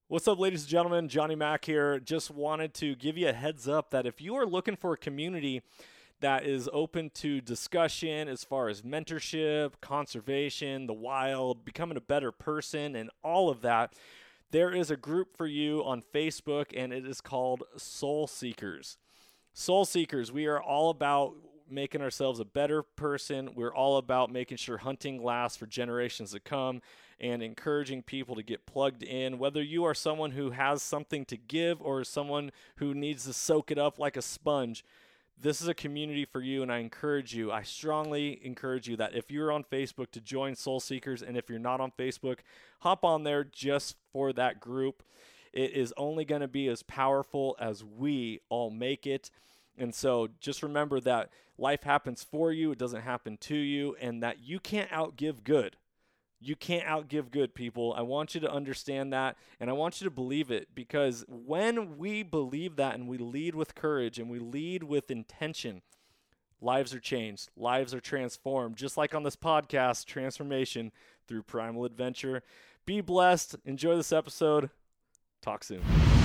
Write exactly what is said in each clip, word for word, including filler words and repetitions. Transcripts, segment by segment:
What's up, ladies and gentlemen? Johnny Mack here. Just wanted to give you a heads up that if you are looking for a community that is open to discussion as far as mentorship, conservation, the wild, becoming a better person, and all of that, there is a group for you on Facebook, and it is called Soul Seekers. Soul Seekers, we are all about making ourselves a better person. We're all about making sure hunting lasts for generations to come and encouraging people to get plugged in. Whether you are someone who has something to give or someone who needs to soak it up like a sponge, this is a community for you, and I encourage you, I strongly encourage you that if you're on Facebook to join Soul Seekers, and if you're not on Facebook, hop on there just for that group. It is only going to be as powerful as we all make it. And so just remember that life happens for you, it doesn't happen to you, and that you can't outgive good. You can't outgive good, people. I want you to understand that, and I want you to believe it, because when we believe that and we lead with courage and we lead with intention, lives are changed. Lives are transformed, just like on this podcast, transformation through primal adventure. Be blessed. Enjoy this episode. Talk soon.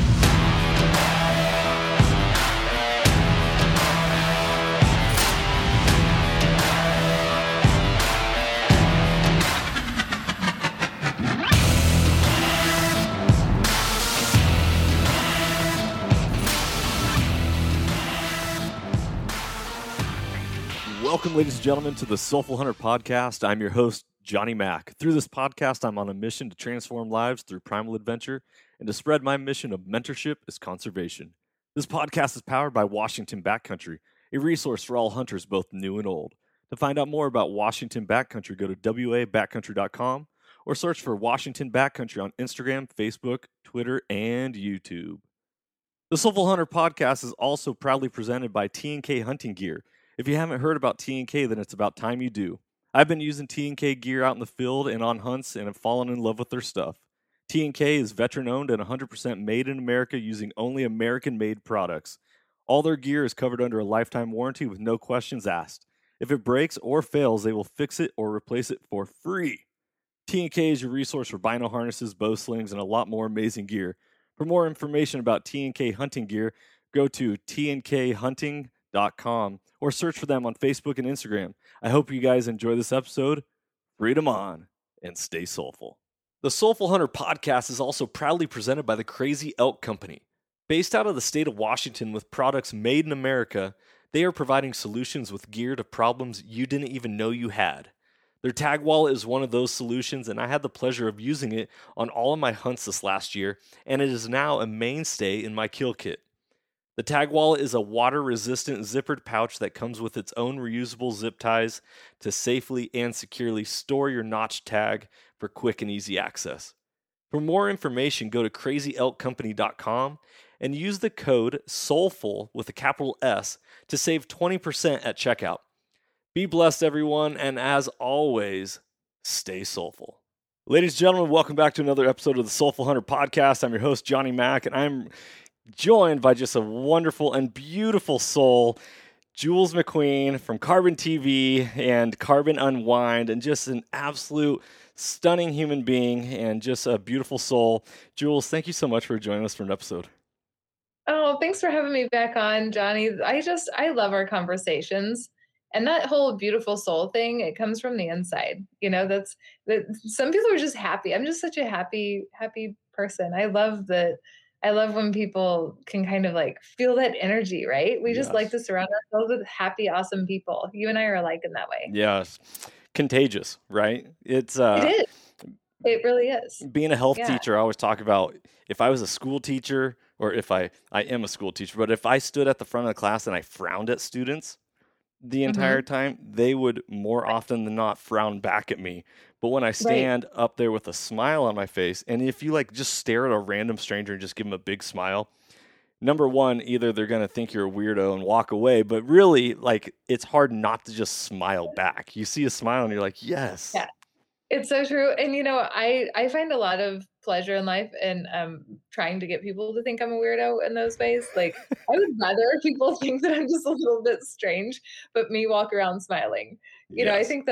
Welcome, ladies and gentlemen, to the Soulful Hunter Podcast. I'm your host, Johnny Mack. Through this podcast, I'm on a mission to transform lives through primal adventure and to spread my mission of mentorship as conservation. This podcast is powered by Washington Backcountry, a resource for all hunters, both new and old. To find out more about Washington Backcountry, go to w a backcountry dot com or search for Washington Backcountry on Instagram, Facebook, Twitter, and YouTube. The Soulful Hunter Podcast is also proudly presented by T and K Hunting Gear. If you haven't heard about T and K, then it's about time you do. I've been using T and K gear out in the field and on hunts and have fallen in love with their stuff. T and K is veteran-owned and one hundred percent made in America using only American-made products. All their gear is covered under a lifetime warranty with no questions asked. If it breaks or fails, they will fix it or replace it for free. T and K is your resource for bino harnesses, bow slings, and a lot more amazing gear. For more information about T and K hunting gear, go to t and k hunting dot com or search for them on Facebook and Instagram. I hope you guys enjoy this episode. Freedom on and stay soulful. The Soulful Hunter Podcast is also proudly presented by the Crazy Elk Company. Based out of the state of Washington with products made in America, they are providing solutions with gear to problems you didn't even know you had. Their tag wallet is one of those solutions, and I had the pleasure of using it on all of my hunts this last year, and it is now a mainstay in my kill kit. The tag wallet is a water-resistant zippered pouch that comes with its own reusable zip ties to safely and securely store your notch tag for quick and easy access. For more information, go to crazy elk company dot com and use the code SOULFUL with a capital S to save twenty percent at checkout. Be blessed, everyone, and as always, stay soulful. Ladies and gentlemen, welcome back to another episode of the Soulful Hunter Podcast. I'm your host, Johnny Mack, and I'm joined by just a wonderful and beautiful soul, Jules McQueen from Carbon T V and Carbon Unwind, and just an absolute stunning human being and just a beautiful soul. Jules, thank you so much for joining us for an episode. Oh, thanks for having me back on, Johnny. I just, I love our conversations. And that whole beautiful soul thing, it comes from the inside. You know, that's that some people are just happy. I'm just such a happy, happy person. I love that. I love when people can kind of like feel that energy, right? We just Yes. like to surround ourselves with happy, awesome people. You and I are alike in that way. Yes. Contagious, right? It's uh It is. It really is. Being a health Yeah. teacher, I always talk about if I was a school teacher, or if I, I am a school teacher, but if I stood at the front of the class and I frowned at students the entire Mm-hmm. time, they would more often than not frown back at me. But when I stand right up there with a smile on my face, and if you like just stare at a random stranger and just give them a big smile, number one, either they're going to think you're a weirdo and walk away, but really, like, it's hard not to just smile back. You see a smile and you're like, yes. Yeah. It's so true. And, you know, I, I find a lot of pleasure in life in um, trying to get people to think I'm a weirdo in those ways. Like, I would rather people think that I'm just a little bit strange, but me walk around smiling. You know, I Yes. think that's the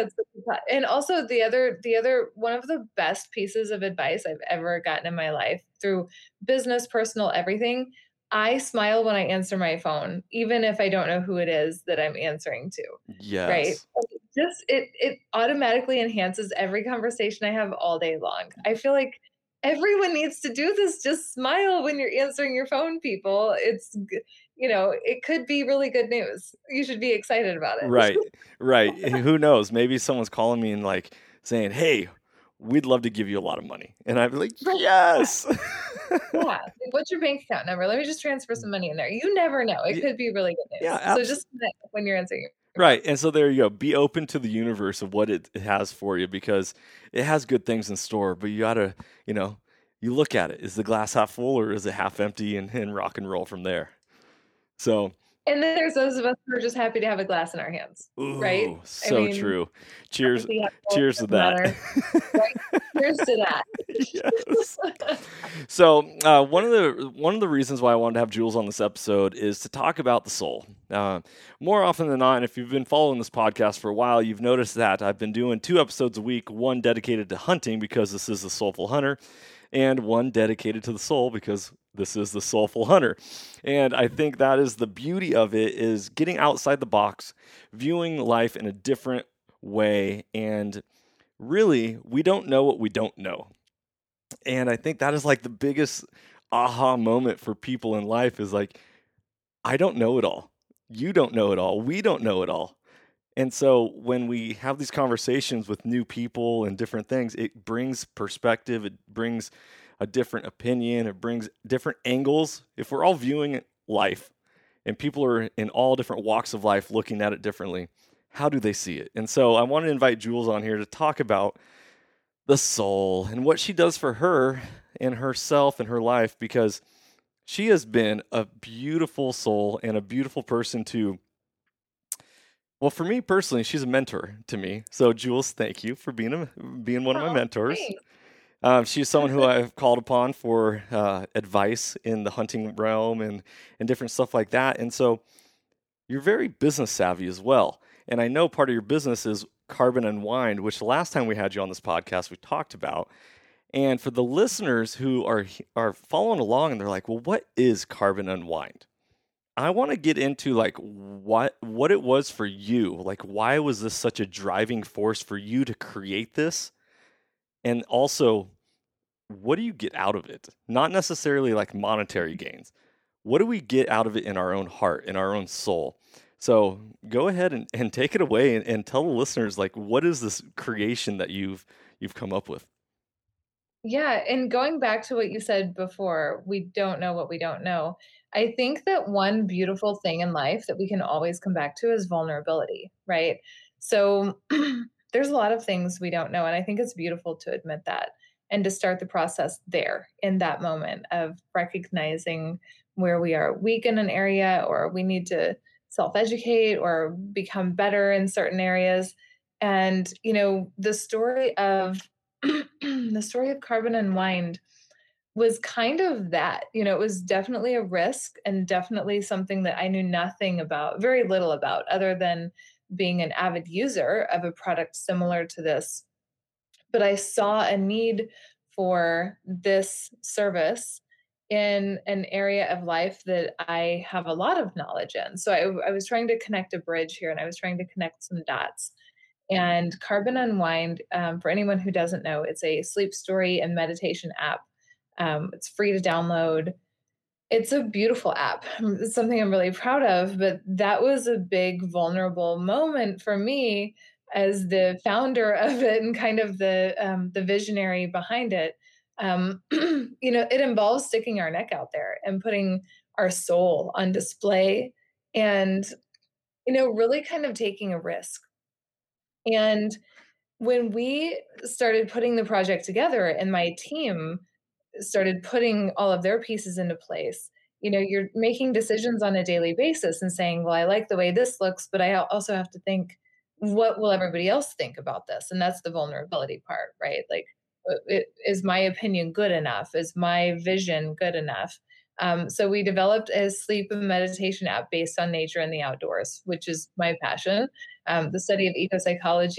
And also the other, the other, one of the best pieces of advice I've ever gotten in my life through business, personal, everything. I smile when I answer my phone, even if I don't know who it is that I'm answering to, right? Yes. Just it it automatically enhances every conversation I have all day long. I feel like everyone needs to do this. Just smile when you're answering your phone, people. It's g- you know, it could be really good news. You should be excited about it. Right. Right. And who knows? Maybe someone's calling me and like saying, "Hey, we'd love to give you a lot of money." And I'd be like, Right. "Yes." Yeah. Like, what's your bank account number? Let me just transfer some money in there. You never know. It Ye- could be really good Yeah, news. So absolutely. just when you're answering your phone. Right. And so there you go. Be open to the universe of what it, it has for you because it has good things in store, but you got to, you know, you look at it. Is the glass half full or is it half empty and, and rock and roll from there? So, And then there's those of us who are just happy to have a glass in our hands, right? ooh, I so mean, true. Cheers. empty, half full, Cheers to doesn't that. matter. Right? Cheers to that. Yes. So uh, one of the one of the reasons why I wanted to have Jules on this episode is to talk about the soul. Uh, more often than not, and if you've been following this podcast for a while, you've noticed that I've been doing two episodes a week, one dedicated to hunting because this is the Soulful Hunter, and one dedicated to the soul because this is the Soulful Hunter. And I think that is the beauty of it is getting outside the box, viewing life in a different way, and really, we don't know what we don't know. And I think that is like the biggest aha moment for people in life is like, I don't know it all. You don't know it all. We don't know it all. And so when we have these conversations with new people and different things, it brings perspective, it brings a different opinion, it brings different angles. If we're all viewing life and people are in all different walks of life looking at it differently, how do they see it? And so I want to invite Jules on here to talk about the soul and what she does for her and herself and her life because she has been a beautiful soul and a beautiful person to, well, for me personally, she's a mentor to me. So Jules, thank you for being a, being one of my Oh, mentors. thanks. Um, she's someone who I've called upon for uh, advice in the hunting realm and and different stuff like that. And so you're very business savvy as well. And I know part of your business is Carbon Unwind, which the last time we had you on this podcast, we talked about. And for the listeners who are are following along and they're like, well, what is Carbon Unwind? I want to get into like what what it was for you. Like, why was this such a driving force for you to create this? And also, what do you get out of it? Not necessarily like monetary gains. What do we get out of it in our own heart, in our own soul? So go ahead and, and take it away and, and tell the listeners like what is this creation that you've you've come up with? Yeah, and going back to what you said before, we don't know what we don't know. I think that one beautiful thing in life that we can always come back to is vulnerability, right? So there's a lot of things we don't know, and I think it's beautiful to admit that and to start the process there in that moment of recognizing where we are weak in an area or we need to self-educate or become better in certain areas. And, you know, the story of the story of Carbon Unwind was kind of that. You know, it was definitely a risk and definitely something that I knew nothing about, very little about, other than being an avid user of a product similar to this. But I saw a need for this service in an area of life that I have a lot of knowledge in. So I, I was trying to connect a bridge here and I was trying to connect some dots. And Carbon Unwind, um, for anyone who doesn't know, it's a sleep story and meditation app. Um, it's free to download. It's a beautiful app. It's something I'm really proud of, but that was a big vulnerable moment for me as the founder of it and kind of the um, the visionary behind it. Um, you know, it involves sticking our neck out there and putting our soul on display, and you know, really kind of taking a risk. And when we started putting the project together and my team started putting all of their pieces into place, you know, you're making decisions on a daily basis and saying, well, I like the way this looks, but I also have to think, what will everybody else think about this? And that's the vulnerability part, right? Like, uh, it, is my opinion good enough? Is my vision good enough? Um, so we developed a sleep and meditation app based on nature and the outdoors, which is my passion. Um, the study of eco psychology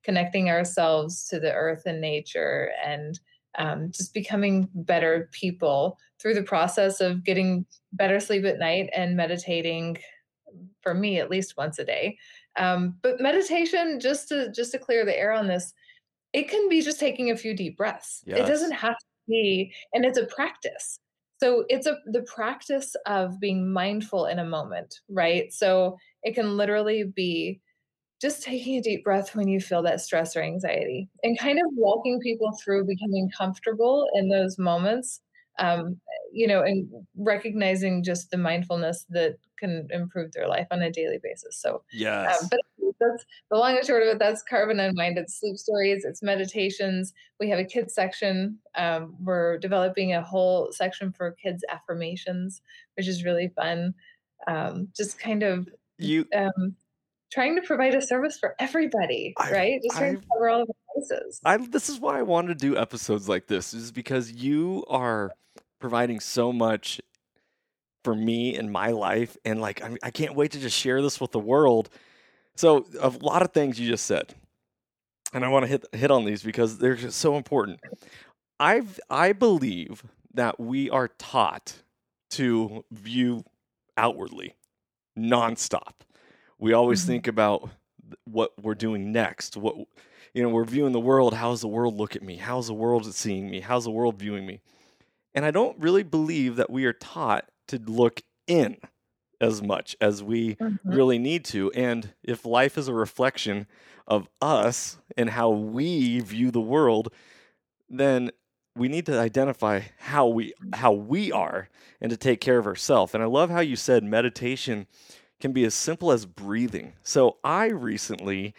connecting ourselves to the earth and nature, and um, just becoming better people through the process of getting better sleep at night and meditating, for me at least once a day. Um, but meditation, just to just to clear the air on this, it can be just taking a few deep breaths. It doesn't Yes. have to be, and it's a practice. So it's a the practice of being mindful in a moment, right? So it can literally be just taking a deep breath when you feel that stress or anxiety, and kind of walking people through becoming comfortable in those moments, um, you know, and recognizing just the mindfulness that can improve their life on a daily basis. So, um, Yes. but that's the long and short of it. That's Carve and Unwind. It's sleep stories, it's meditations. We have a kids section. Um, we're developing a whole section for kids affirmations, which is really fun. Um, just kind of You um, trying to provide a service for everybody, I right? Just trying I to cover all of the bases. I this is why I wanted to do episodes like this, is because you are providing so much for me in my life, and like I, I can't wait to just share this with the world. So a lot of things you just said, and I want to hit hit on these because they're just so important. I've I believe that we are taught to view outwardly nonstop. We always Mhm, think about what we're doing next. What you know, we're viewing the world. How's the world look at me? How's the world seeing me? How's the world viewing me? And I don't really believe that we are taught to look in as much as we mhm, really need to. And if life is a reflection of us and how we view the world, then we need to identify how we how we are and to take care of ourselves. And I love how you said meditation can be as simple as breathing. So I recently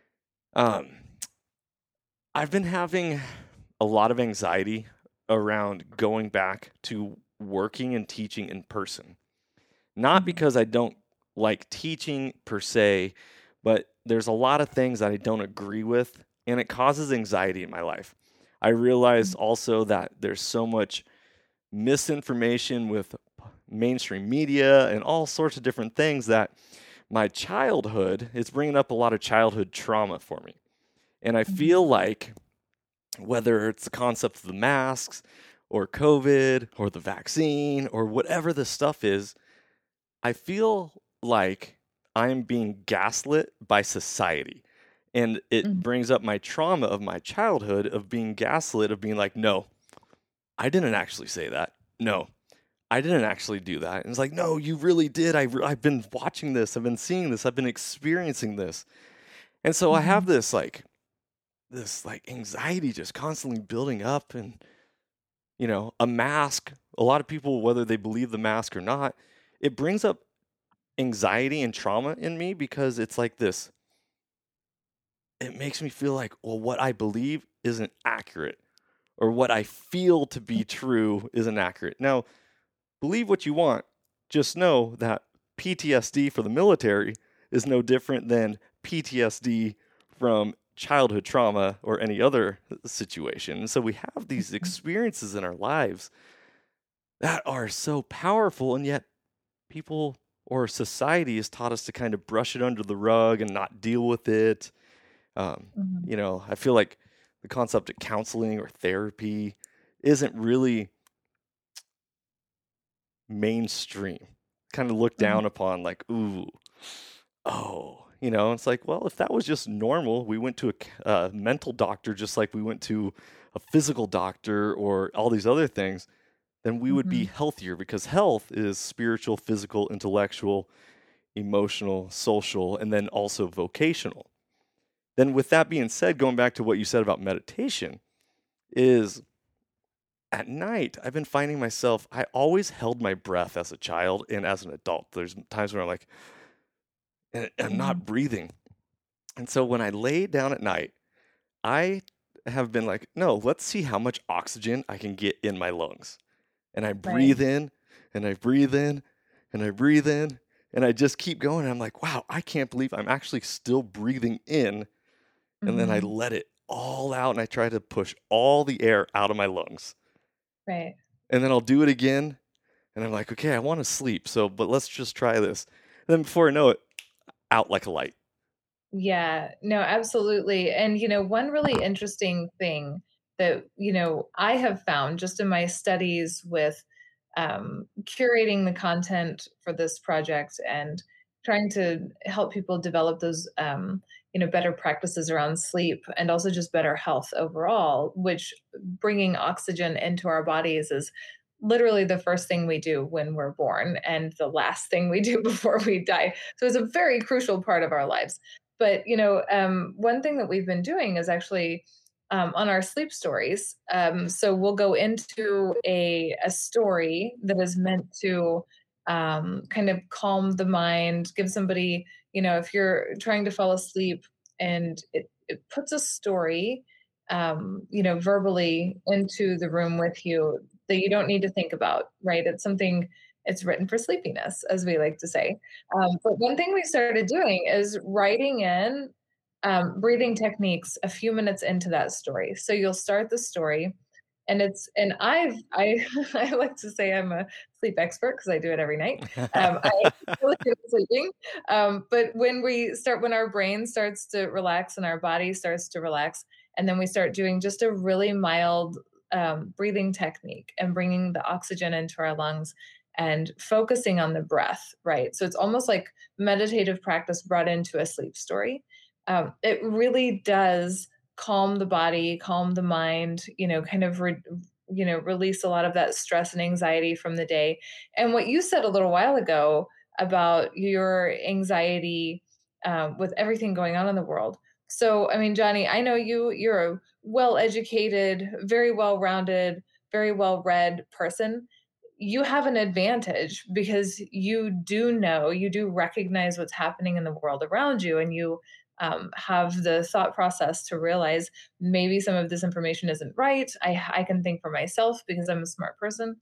um I've been having a lot of anxiety around going back to working and teaching in person. Not mhm, because I don't like teaching per se, but there's a lot of things that I don't agree with, and it causes anxiety in my life. I realize mhm, also that there's so much misinformation with mainstream media and all sorts of different things that my childhood is bringing up a lot of childhood trauma for me. And I mhm, feel like whether it's the concept of the masks or COVID or the vaccine or whatever the stuff is, I feel like I'm being gaslit by society. And it mhm, brings up my trauma of my childhood of being gaslit, of being like, no, I didn't actually say that. No, I didn't actually do that. And it's like, no, you really did. I re- I've been watching this. I've been seeing this. I've been experiencing this. And so I have mhm, this like, this like anxiety just constantly building up. And, you know, a mask, a lot of people, whether they believe the mask or not, it brings up anxiety and trauma in me because it's like this. It makes me feel like, well, what I believe isn't accurate, or what I feel to be true isn't accurate. Now, believe what you want. Just know that P T S D for the military is no different than P T S D from childhood trauma or any other situation. And so we have these mhm, experiences in our lives that are so powerful, and yet people or society has taught us to kind of brush it under the rug and not deal with it. Um, mhm, you know, I feel like the concept of counseling or therapy isn't really mainstream. Kind of looked mhm, down upon, like, ooh, oh, you know, it's like, well, if that was just normal, we went to a c- uh, mental doctor just like we went to a physical doctor or all these other things, then we would be mhm, healthier, because health is spiritual, physical, intellectual, emotional, social, and then also vocational. Then, with that being said, going back to what you said about meditation, is at night, I've been finding myself, I always held my breath as a child and as an adult. There's times where I'm like, and I'm mhm, not breathing. And so when I lay down at night, I have been like, no, let's see how much oxygen I can get in my lungs. And I right. breathe in and I breathe in and I breathe in and I just keep going. And I'm like, wow, I can't believe I'm actually still breathing in. And then I Mhm, let it all out and I try to push all the air out of my lungs. right. And then I'll do it again. And I'm like, okay, I want to sleep. So, but let's just try this. And then before I know it, out like a light. Yeah, no, absolutely. And, you know, one really interesting thing that, you know, I have found just in my studies with um, curating the content for this project and trying to help people develop those, um, you know, better practices around sleep and also just better health overall, which bringing oxygen into our bodies is literally the first thing we do when we're born and the last thing we do before we die. So it's a very crucial part of our lives. But you know, um, one thing that we've been doing is actually um, on our sleep stories. Um, so we'll go into a a story that is meant to um, kind of calm the mind, give somebody, you know, if you're trying to fall asleep, and it, it puts a story, um, you know, verbally into the room with you that you don't need to think about, right? It's something. It's written for sleepiness, as we like to say. Um, but one thing we started doing is writing in um, breathing techniques a few minutes into that story. So you'll start the story, and it's and I've I I like to say I'm a sleep expert because I do it every night. Um, I really good at sleeping, um, but when we start, when our brain starts to relax and our body starts to relax, and then we start doing just a really mild um, breathing technique and bringing the oxygen into our lungs and focusing on the breath, right? So it's almost like meditative practice brought into a sleep story. Um, it really does calm the body, calm the mind, you know, kind of, re- you know, release a lot of that stress and anxiety from the day. And what you said a little while ago about your anxiety um, with everything going on in the world. So, I mean, Johnny, I know you, you're a well educated, very well rounded, very well read person. You have an advantage because you do know, you do recognize what's happening in the world around you, and you um, have the thought process to realize maybe some of this information isn't right. I, I can think for myself because I'm a smart person.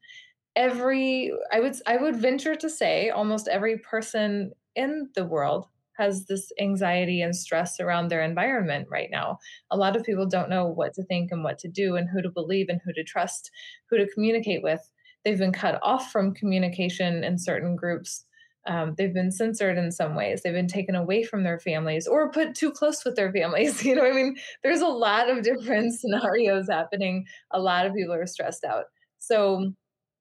Every, I would, I would venture to say almost every person in the world has this anxiety and stress around their environment right now. A lot of people don't know what to think and what to do and who to believe and who to trust, who to communicate with. They've been cut off from communication in certain groups. Um, they've been censored in some ways. They've been taken away from their families or put too close with their families. You know, I mean, there's a lot of different scenarios happening. A lot of people are stressed out. So,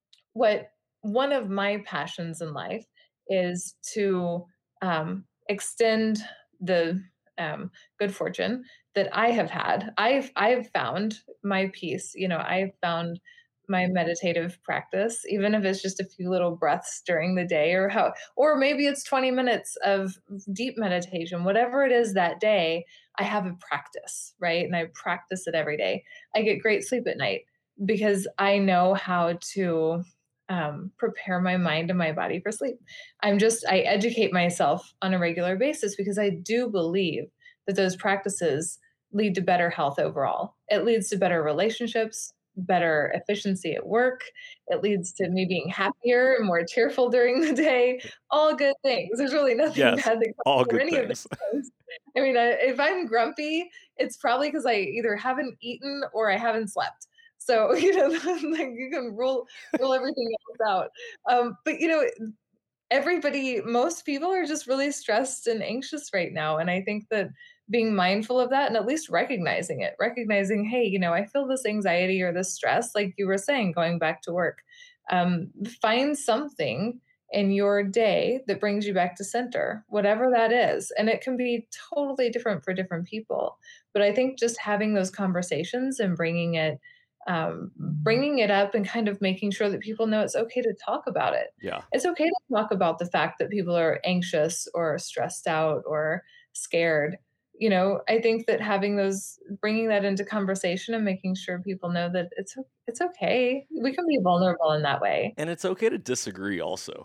what one of my passions in life is to um, extend the um, good fortune that I have had. I've I've found my peace. You know, I've found my meditative practice, even if it's just a few little breaths during the day, or how, or maybe it's twenty minutes of deep meditation. Whatever it is that day, I have a practice, right? And I practice it every day. I get great sleep at night because I know how to um, prepare my mind and my body for sleep. I'm just, I educate myself on a regular basis because I do believe that those practices lead to better health overall. It leads to better relationships, better efficiency at work. It leads to me being happier and more cheerful during the day. All good things. There's really nothing Yes, bad that comes all from good any of these things. things. I mean, I, if I'm grumpy, it's probably because I either haven't eaten or I haven't slept. So, you know, like you can rule rule everything else out. Um, but you know, everybody, most people are just really stressed and anxious right now. And I think that being mindful of that and at least recognizing it, recognizing, hey, you know, I feel this anxiety or this stress, like you were saying, going back to work. Um, find something in your day that brings you back to center, whatever that is. And it can be totally different for different people. But I think just having those conversations and bringing it um, bringing it up and kind of making sure that people know it's okay to talk about it. Yeah. It's okay to talk about the fact that people are anxious or stressed out or scared. You know, I think that having those, bringing that into conversation and making sure people know that it's it's okay. We can be vulnerable in that way. And it's okay to disagree also.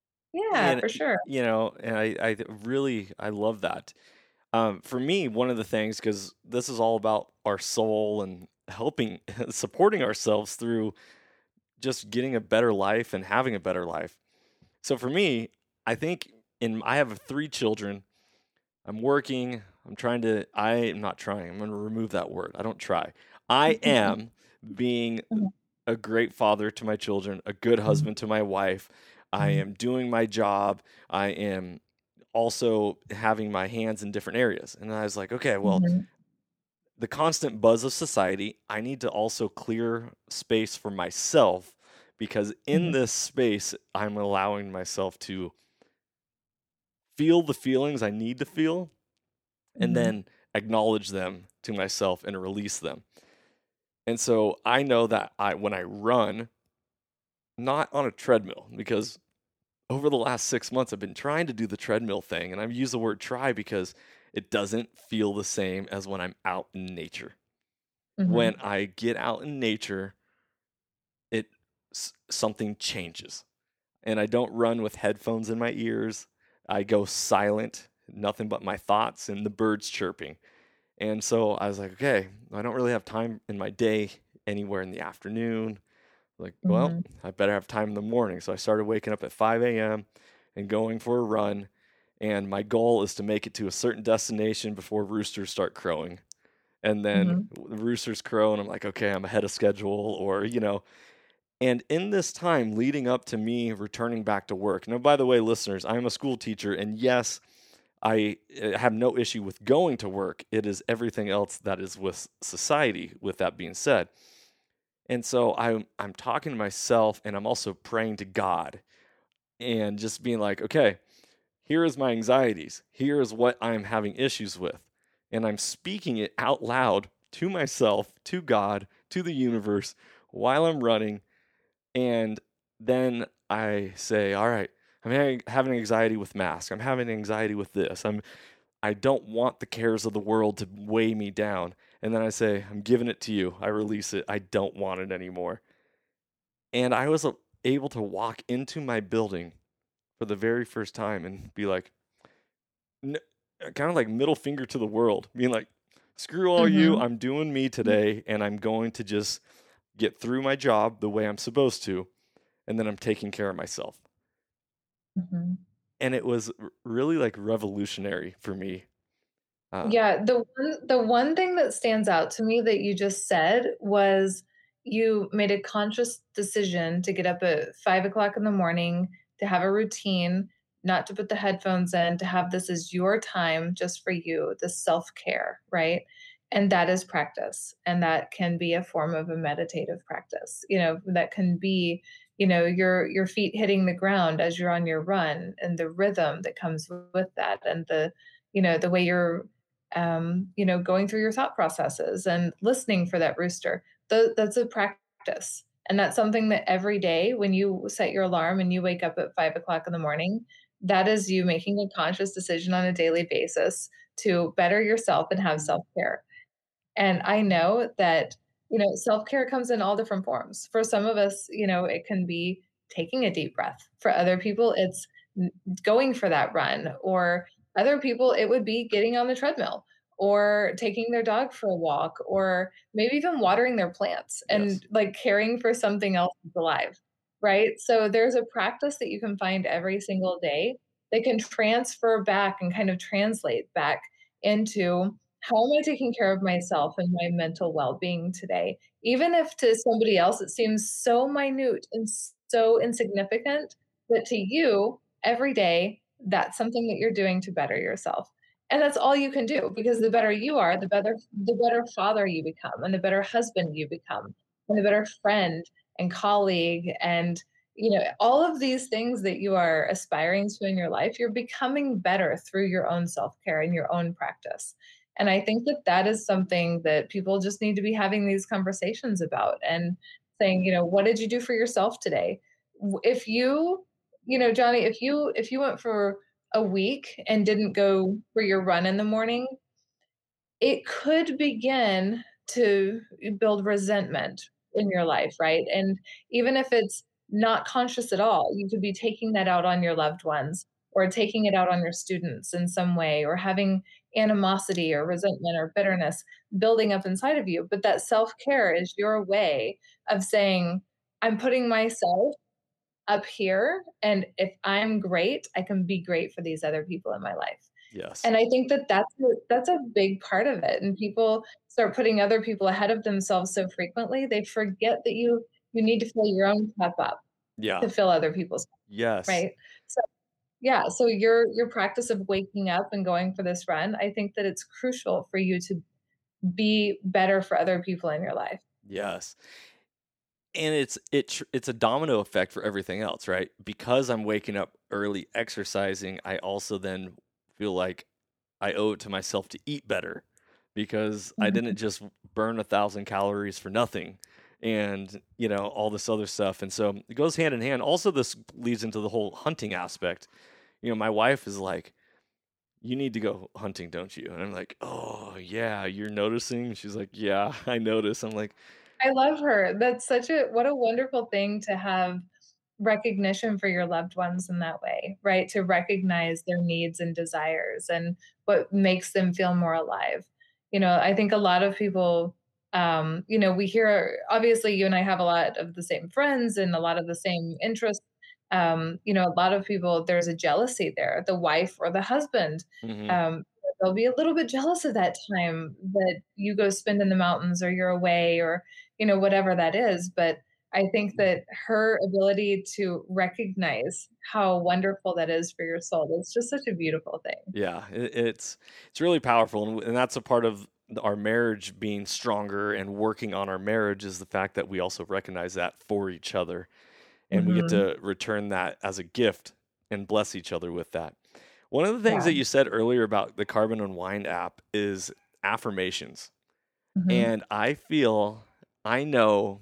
Yeah, And for sure. you know, and I, I really I love that. Um, for me, one of the things, because this is all about our soul and helping supporting ourselves through just getting a better life and having a better life. So for me, I think in I have three children. I'm working. I'm trying to. I am not trying. I'm going to remove that word. I don't try. I am being a great father to my children, a good husband to my wife. I am doing my job. I am also having my hands in different areas. And I was like, okay, well, Mhm. the constant buzz of society, I need to also clear space for myself, because in Mhm. this space, I'm allowing myself to feel the feelings I need to feel and Mhm. then acknowledge them to myself and release them. And so I know that I when I run, not on a treadmill, because over the last six months I've been trying to do the treadmill thing, and I've used the word try because it doesn't feel the same as when I'm out in nature. When Mhm. I get out in nature, it s- something changes. And I don't run with headphones in my ears. I go silent, nothing but my thoughts and the birds chirping. And so I was like, okay, I don't really have time in my day anywhere in the afternoon. Like, well, Mhm. I better have time in the morning. So I started waking up at five a m and going for a run. And my goal is to make it to a certain destination before roosters start crowing. And then Mhm. the roosters crow, and I'm like, okay, I'm ahead of schedule, or, you know. And in this time leading up to me returning back to work, now, by the way, listeners, I'm a school teacher, and yes, I uh, have no issue with going to work. It is everything else that is with society, with that being said. And so I'm I'm talking to myself, and I'm also praying to God, and just being like, okay, here is my anxieties. Here is what I'm having issues with. And I'm speaking it out loud to myself, to God, to the universe while I'm running. And then I say, all right, I'm having having anxiety with masks. I'm having anxiety with this. I'm I don't want the cares of the world to weigh me down. And then I say, I'm giving it to you. I release it. I don't want it anymore. And I was uh, able to walk into my building for the very first time and be like, n- kind of like middle finger to the world, being like, screw all you. Mhm. I'm doing me today, and I'm going to just get through my job the way I'm supposed to. And then I'm taking care of myself. Mhm. And it was r- really like revolutionary for me. Uh, Yeah, the one the one thing that stands out to me that you just said was you made a conscious decision to get up at five o'clock in the morning, to have a routine, not to put the headphones in, to have this as your time just for you, the self-care, right? And that is practice. And that can be a form of a meditative practice. You know, that can be, you know, your your feet hitting the ground as you're on your run and the rhythm that comes with that and the, you know, the way you're um, you know, going through your thought processes and listening for that rooster. Th- that's a practice. And that's something that every day when you set your alarm and you wake up at five o'clock in the morning, that is you making a conscious decision on a daily basis to better yourself and have self care. And I know that, you know, self care comes in all different forms. For some of us, you know, it can be taking a deep breath. For other people, it's n- going for that run. Or other people, it would be getting on the treadmill or taking their dog for a walk or maybe even watering their plants yes. and like caring for something else that's alive. Right. So there's a practice that you can find every single day that can transfer back and kind of translate back into how am I taking care of myself and my mental well-being today? Even if to somebody else it seems so minute and so insignificant, but to you, every day, that's something that you're doing to better yourself. And that's all you can do because the better you are, the better the better father you become and the better husband you become and the better friend and colleague and you know all of these things that you are aspiring to in your life, you're becoming better through your own self-care and your own practice. And I think that that is something that people just need to be having these conversations about and saying, you know, what did you do for yourself today? W- If you, you know, Johnny, if you if you went for a week and didn't go for your run in the morning, it could begin to build resentment in your life, right? And even if it's not conscious at all, you could be taking that out on your loved ones or taking it out on your students in some way or having animosity or resentment or bitterness building up inside of you. But that self care is your way of saying, I'm putting myself up here. And if I'm great, I can be great for these other people in my life. Yes. And I think that that's a that's a big part of it, and people start putting other people ahead of themselves so frequently, they forget that you you need to fill your own cup up Yeah. to fill other people's, Yes. right? So Yeah, so your your practice of waking up and going for this run, I think that it's crucial for you to be better for other people in your life. Yes. And it's it tr- it's a domino effect for everything else, right? Because I'm waking up early exercising, I also then feel like I owe it to myself to eat better because I Mhm. didn't just burn a thousand calories for nothing and, you know, all this other stuff. And so it goes hand in hand. Also, this leads into the whole hunting aspect. You know, my wife is like, you need to go hunting, don't you? And I'm like, oh, yeah, you're noticing? She's like, yeah, I notice. I'm like, I love her. That's such a what a wonderful thing to have recognition for your loved ones in that way, right? To recognize their needs and desires and what makes them feel more alive. You know, I think a lot of people, um, you know, we hear obviously you and I have a lot of the same friends and a lot of the same interests. Um, you know, a lot of people, there's a jealousy there, the wife or the husband. mm-hmm, Um, they'll be a little bit jealous of that time that you go spend in the mountains or you're away or, you know, whatever that is. But I think that her ability to recognize how wonderful that is for your soul, it's just such a beautiful thing. yeah, it, it's it's really powerful, and, and that's a part of our marriage being stronger and working on our marriage is the fact that we also recognize that for each other, and we get Mhm. to return that as a gift and bless each other with that. One of the things Yeah. that you said earlier about the Carbon Unwind app is affirmations, Mhm. and I feel I know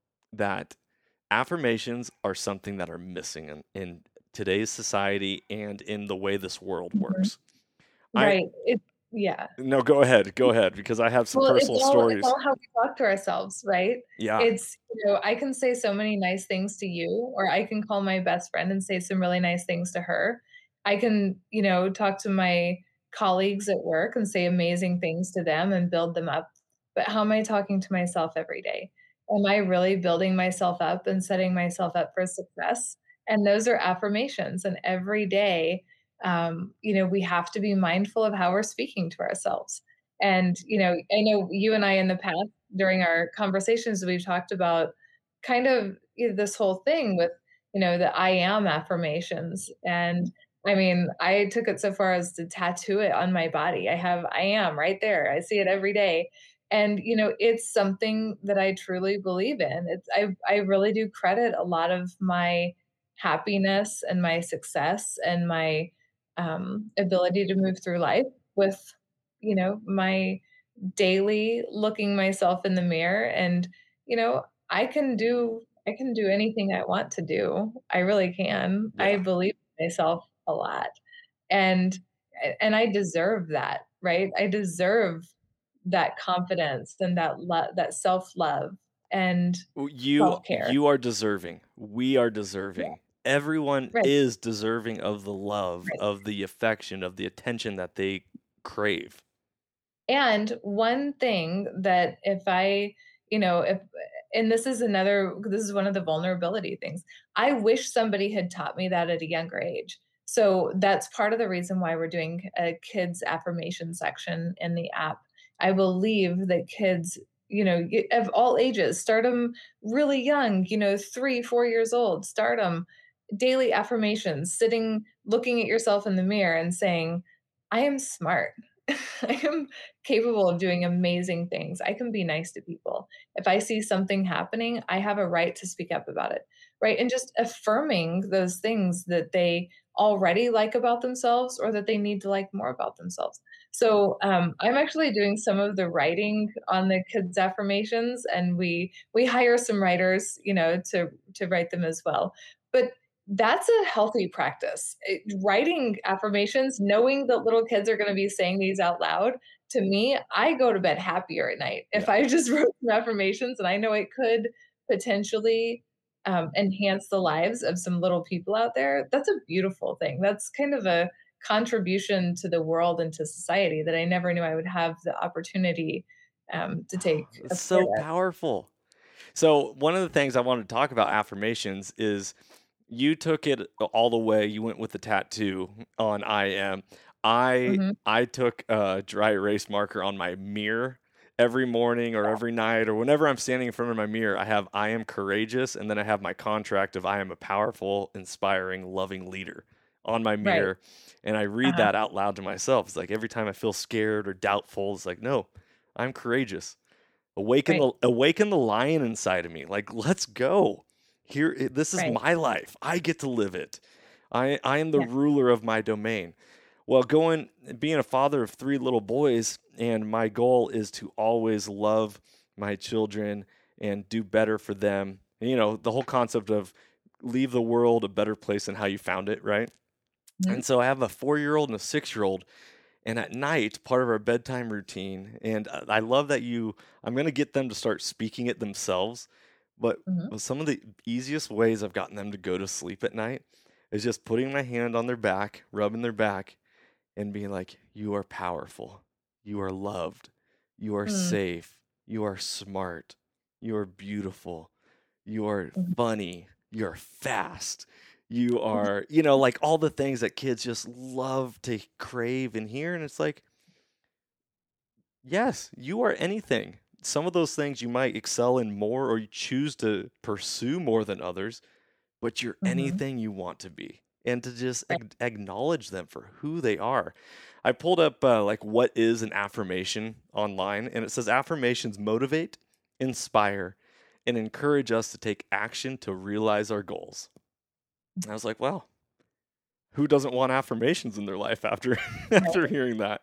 that affirmations are something that are missing in, in today's society and in the way this world Mhm. works. I Right. It yeah. No, go ahead, go ahead, because I have some Well, it's personal all it's stories. all how we talk to ourselves, right? Yeah. It's, you know, I can say so many nice things to you, or I can call my best friend and say some really nice things to her. I can, you know, talk to my colleagues at work and say amazing things to them and build them up. But how am I talking to myself every day? Am I really building myself up and setting myself up for success? And those are affirmations. And every day, um, you know, we have to be mindful of how we're speaking to ourselves. And, you know, I know you and I in the past during our conversations, we've talked about kind of you know, this whole thing with, you know, the I am affirmations. And I mean, I took it so far as to tattoo it on my body. I have I am right there. I see it every day. And, you know, it's something that I truly believe in. It's I I really do credit a lot of my happiness and my success and my um, ability to move through life with you know, my daily looking myself in the mirror and, you know, I can do I can do anything I want to do. I really can. I Yeah. believe in myself a lot. And and I deserve that, right? I deserve that confidence and that love that self-love and W you self-care. you are deserving. We are Yeah, deserving. Everyone right, is deserving of the love, right. of the affection, of the attention that they crave. And one thing that if I, you know, if and this is another this is one of the vulnerability things. I wish somebody had taught me that at a younger age. So that's part of the reason why we're doing a kids affirmation section in the app. I believe that kids, you know, y- of all ages, start them really young, you know, three, four years old, start them daily affirmations, sitting, looking at yourself in the mirror and saying, I am smart. I am capable of doing amazing things. I can be nice to people. If I see something happening, I have a right to speak up about it. Right. And just affirming those things that they already like about themselves or that they need to like more about themselves. So um, I'm actually doing some of the writing on the kids affirmations and we we hire some writers, you know, to to write them as well. But that's a healthy practice. It writing affirmations, knowing that little kids are gonna be saying these out loud, to me, I go to bed happier at night. If Yeah. I just wrote some affirmations and I know it could potentially, um, enhance the lives of some little people out there, that's a beautiful thing. That's kind of a contribution to the world and to society that I never knew I would have the opportunity, um, to take It's a part so of. powerful. So, one of the things I wanted to talk about affirmations is you took it all the way. You went with the tattoo on I am. I Mhm. I took a dry erase marker on my mirror every morning or every night or whenever I'm standing in front of my mirror. I have I am courageous, and then I have my contract of I am a powerful, inspiring, loving leader on my Right. mirror, and I read Uh-huh. that out loud to myself. It's like every time I feel scared or doubtful, it's like, no, I'm courageous. Awaken Right. the awaken the lion inside of me. Like, let's go. Here, i- this is Right. my life. I get to live it. I I am the Yeah. ruler of my domain. Well, going being a father of three little boys, and my goal is to always love my children and do better for them. And, you know, the whole concept of leave the world a better place than how you found it, right? Mhm. And so I have a four-year-old and a six-year-old, and at night, part of our bedtime routine, and uh, I love that you, I'm going to get them to start speaking it themselves. But Mhm. some of the easiest ways I've gotten them to go to sleep at night is just putting my hand on their back, rubbing their back, and being like, you are powerful. You are loved. You are Mm. safe. You are smart. You are beautiful. You are Mhm. funny. You're fast. You are, you know, like all the things that kids just love to crave and hear. And it's like, yes, you are anything. Some of those things you might excel in more or you choose to pursue more than others, but you're Mhm. anything you want to be. And to just Right. ag- acknowledge them for who they are. I pulled up uh, like what is an affirmation online, and it says affirmations motivate, inspire, and encourage us to take action to realize our goals. And I was like, wow, who doesn't want affirmations in their life after after hearing that?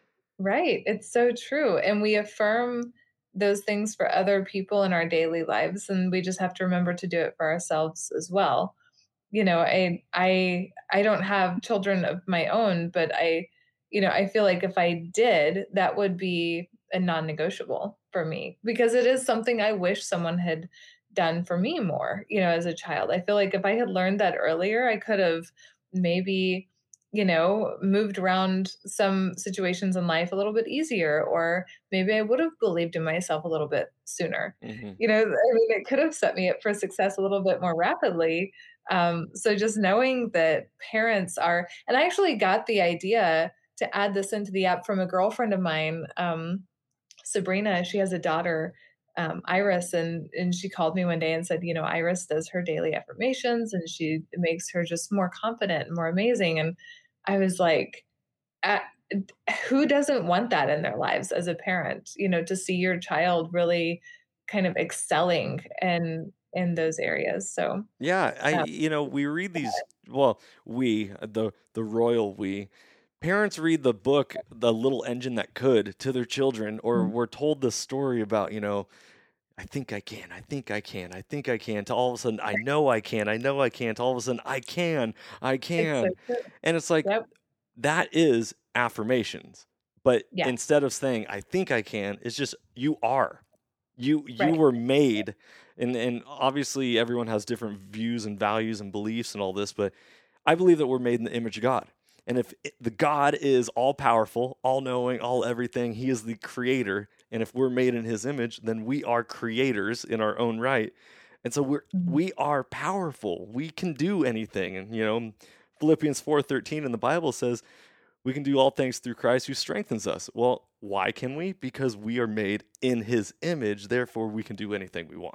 Right. It's so true. And we affirm those things for other people in our daily lives, and we just have to remember to do it for ourselves as well. You know, I I I don't have children of my own, but I, you know, I feel like if I did, that would be a non-negotiable for me because it is something I wish someone had done for me more, you know, as a child. I feel like if I had learned that earlier, I could have maybe, you know, moved around some situations in life a little bit easier, or maybe I would have believed in myself a little bit sooner. Hmm. You know, I mean, it could have set me up for success a little bit more rapidly. Um, so just knowing that parents are, and I actually got the idea to add this into the app from a girlfriend of mine, um, Sabrina. She has a daughter, um, Iris, and and she called me one day and said, you know, Iris does her daily affirmations, and she it makes her just more confident and more amazing. And I was like, uh, who doesn't want that in their lives as a parent? You know, to see your child really kind of excelling in in those areas. So. Yeah, I Um, you know, we read these, well, we, uh, the the royal we, parents read the book The Little Engine That Could to their children, or we're told this story about, you know, I think I can, I think I can, I think I can, to all of a sudden I know I can, I know I can, to all of a sudden I can, I It's so can. true. And it's like Yep. that is affirmations. But Yeah. instead of saying I think I can, it's just you are. You you Right. were made, and and obviously everyone has different views and values and beliefs and all this, but I believe that we're made in the image of God. And if it- the God is all powerful, all knowing, all everything, he is the creator, and if we're made in his image, then we are creators in our own right. And so we're Mhm. we are powerful. We can do anything. And you know, Philippians four thirteen in the Bible says we can do all things through Christ who strengthens us. Well, why can we? Because we are made in his image, therefore we can do anything we want.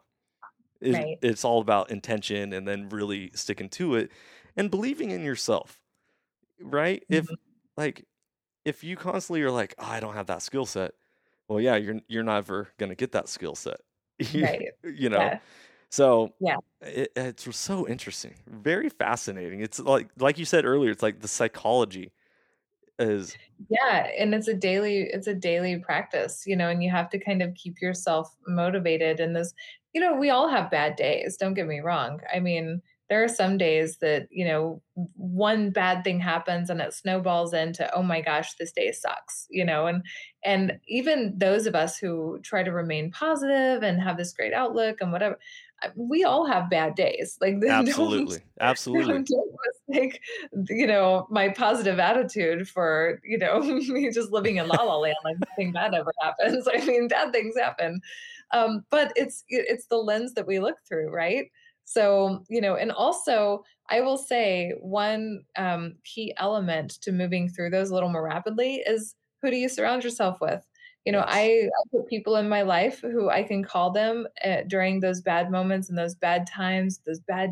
It- Right. It's all about intention and then really sticking to it and believing in yourself, right? If Mhm. like if you constantly are like, oh, I don't have that skill set, well, yeah, you're you're never gonna get that skill set. Right. You know? Yeah. So Yeah. it, it's so interesting, very fascinating. It's like like you said earlier, it's like the psychology is Yeah, and it's a daily it's a daily practice, you know, and you have to kind of keep yourself motivated in this. You know, we all have bad days, don't get me wrong. I mean, there are some days that, you know, one bad thing happens and it snowballs into, "Oh my gosh, this day sucks," you know, and and even those of us who try to remain positive and have this great outlook and whatever, uh, we all have bad days. Like, don't absolutely, absolutely. don't mistake, you know, my positive attitude for, you know, me just living in la la land, like nothing bad ever happens. I mean, bad things happen. Um, but it's it's the lens that we look through, right? So, you know, and also I will say one um, key element to moving through those a little more rapidly is who do you surround yourself with? You know, Yes. I, I put people in my life who I can call them uh, during those bad moments and those bad times, those bad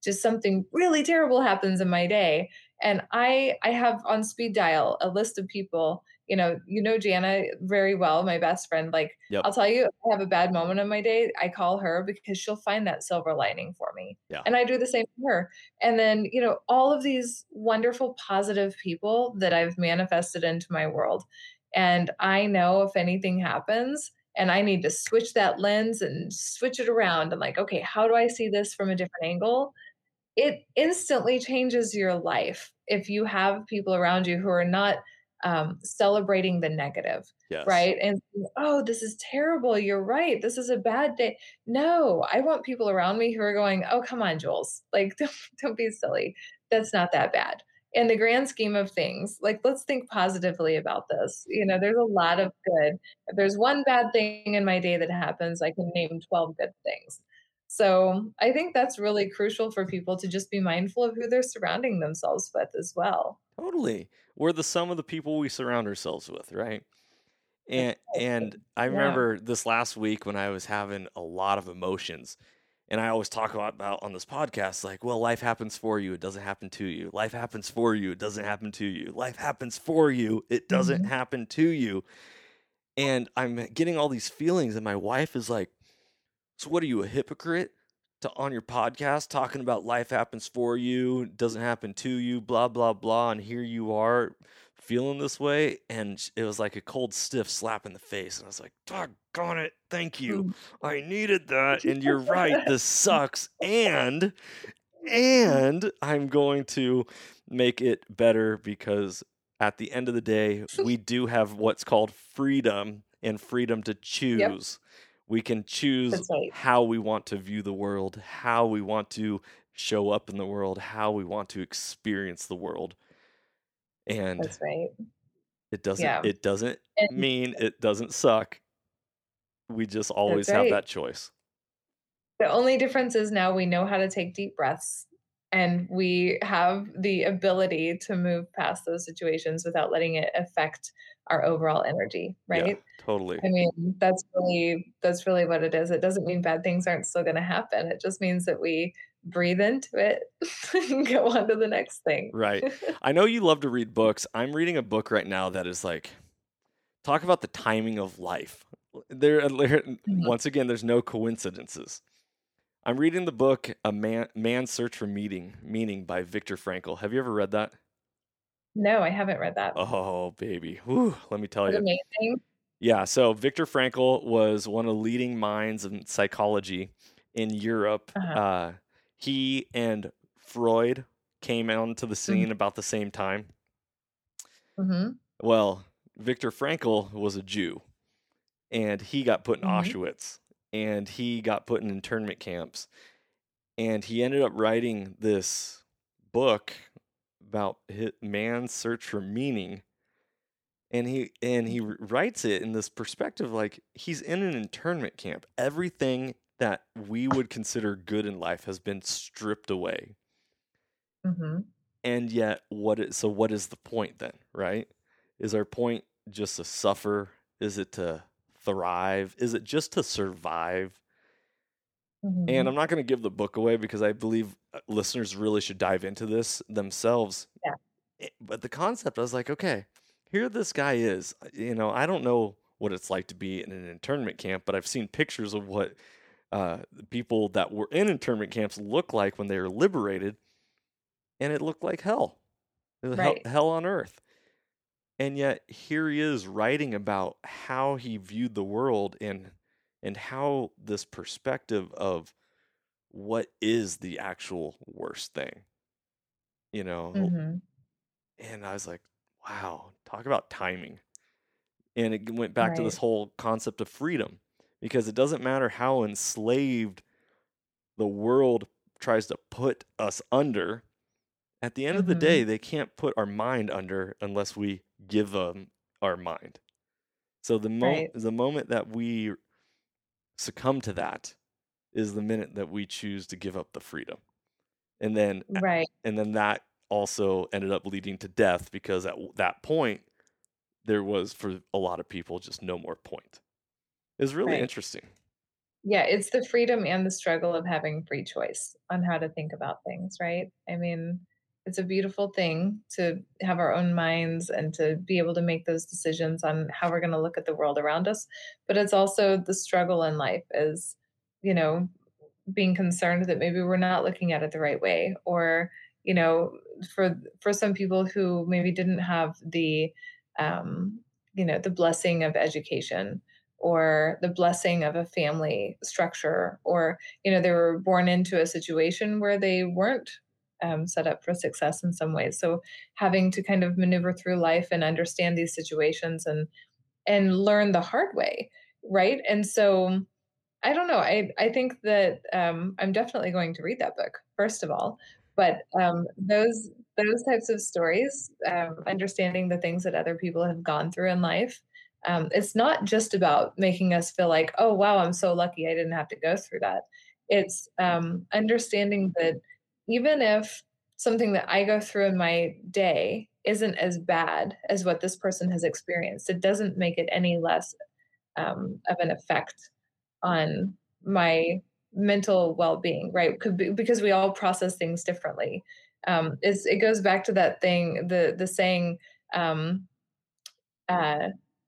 just something really terrible happens in my day, and I I have on speed dial a list of people, you know, you know Jana very well, my best friend. Like, Yep. I'll tell you, if I have a bad moment in my day, I call her because she'll find that silver lining for me. Yeah. And I do the same for her. And then, you know, all of these wonderful, positive people that I've manifested into my world. And I know if anything happens and I need to switch that lens and switch it around, and like, okay, how do I see this from a different angle? It instantly changes your life if you have people around you who are not um, celebrating the negative, Yes. right? And, oh, this is terrible. You're right. This is a bad day. No, I want people around me who are going, oh, come on, Jules. Like, don't, don't be silly. That's not that bad. In the grand scheme of things, like, let's think positively about this. You know, there's a lot of good. If there's one bad thing in my day that happens, I can name twelve good things. So I think that's really crucial for people to just be mindful of who they're surrounding themselves with as well. Totally. We're the sum of the people we surround ourselves with, right? And and I Yeah. remember this last week when I was having a lot of emotions, and I always talk about, about on this podcast, like, well, life happens for you, it doesn't happen to you. Life happens for you, it doesn't happen to you. Life happens for you, it doesn't Mhm. happen to you. And I'm getting all these feelings, and my wife is like, so what are you, a hypocrite to on your podcast talking about life happens for you, it doesn't happen to you, blah, blah, blah, and here you are feeling this way? And sh- it was like a cold, stiff slap in the face. And I was like, doggone it, thank you. Mm. I needed that. And you're right, this sucks. And and I'm going to make it better because at the end of the day, we do have what's called freedom and freedom to Yep, choose. We can choose that's right. how we want to view the world, how we want to show up in the world, how we want to experience the world. And That's right. it doesn't Yeah. it doesn't And mean it doesn't suck. We just that's always have right. that choice. The only difference is now we know how to take deep breaths, and we have the ability to move past those situations without letting it affect our overall energy, Yeah, right? totally. I mean, that's really that's really what it is. It doesn't mean bad things aren't still gonna happen. It just means that we breathe into it and go on to the next thing. Right. I know you love to read books. I'm reading a book right now that is like, talk about the timing of life. There, there Mhm. once again, there's no coincidences. I'm reading the book A Man Man's Search for Meaning, Meaning by Viktor Frankl. Have you ever read that? No, I haven't read that. Oh, baby. Whew, let me tell Is it you. amazing? Yeah, so Viktor Frankl was one of the leading minds in psychology in Europe. Uh-huh. Uh, he and Freud came onto the Mhm. scene about the same time. Mhm. Well, Viktor Frankl was a Jew, and he got put in Mhm. Auschwitz, and he got put in internment camps, and he ended up writing this book about hi- man's search for meaning. And he and he r- writes it in this perspective, like he's in an internment camp. Everything that we would consider good in life has been stripped away. Mhm. And yet, what is so? What is the point then? Right? Is our point just to suffer? Is it to thrive? Is it just to survive? And Mhm. I'm not going to give the book away because I believe uh, listeners really should dive into this themselves. Yeah. Eh, But the concept, I was like, okay, here this guy is. Uh, You know, I don't know what it's like to be in an internment camp, but I've seen pictures of what uh, the people that were in internment camps look like when they were liberated, and it looked like hell. It was hell, Right. hell on earth. And yet here he is writing about how he viewed the world and and how this perspective of what is the actual worst thing, you know? Mhm. And I was like, wow, talk about timing. And it went back to this Right. whole concept of freedom because it doesn't matter how enslaved the world tries to put us under. At the end of the day, Mhm. they can't put our mind under unless we give them our mind. So the mo- Right. the moment that we succumb to that is the minute that we choose to give up the freedom. And then Right. and then that also ended up leading to death because at w- that point there was for a lot of people just no more point. It was really Right. interesting. Yeah, it's the freedom and the struggle of having free choice on how to think about things, right? I mean, it's a beautiful thing to have our own minds and to be able to make those decisions on how we're going to look at the world around us. But it's also the struggle in life is, you know, being concerned that maybe we're not looking at it the right way, or you know, for for some people who maybe didn't have the um you know, the blessing of education or the blessing of a family structure, or you know, they were born into a situation where they weren't um, set up for success in some ways, so having to kind of maneuver through life and understand these situations and and learn the hard way, right? And so I don't know. I I think that um, I'm definitely going to read that book first of all, but um, those those types of stories, um, understanding the things that other people have gone through in life, um, it's not just about making us feel like, oh wow, I'm so lucky I didn't have to go through that. It's um, understanding that even if something that I go through in my day isn't as bad as what this person has experienced, it doesn't make it any less um, of an effect on my mental well-being, right? Could be, because we all process things differently. Um, it's, it goes back to that thing, the the saying, um, uh,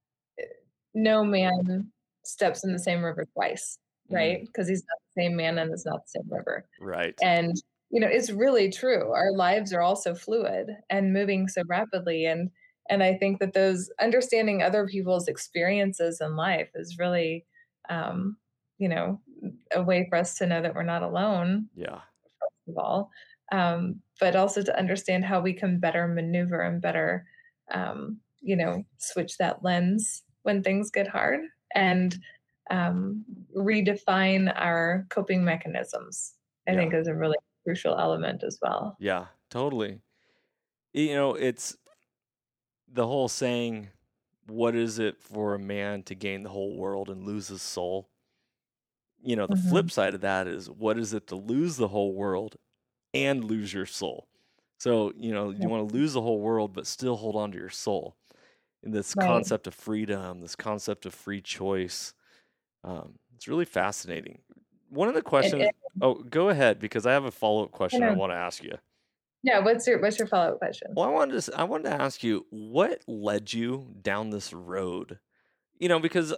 "No man steps in the same river twice," right? Mm, Because he's not the same man and it's not the same river. right. And you know, it's really true. Our lives are also fluid and moving so rapidly, and and I think that those understanding other people's experiences in life is really, um, you know, a way for us to know that we're not alone, Yeah. first of all, um, but also to understand how we can better maneuver and better, um, you know, switch that lens when things get hard, and um, redefine our coping mechanisms. I Yeah. think is a really crucial element as well. Yeah. Totally. You know, it's the whole saying, what is it for a man to gain the whole world and lose his soul? You know, the flip Mhm. side of that is, what is it to lose the whole world and lose your soul? So, you know, you Yeah, want to lose the whole world, but still hold on to your soul. And this right. concept of freedom, this concept of free choice, um, it's really fascinating. One of the It questions, it oh, go ahead, because I have a follow up you question I know want to ask you. yeah, what's your what's your follow-up question? Well, I wanted to, s- I wanted to ask you, what led you down this road? You know, because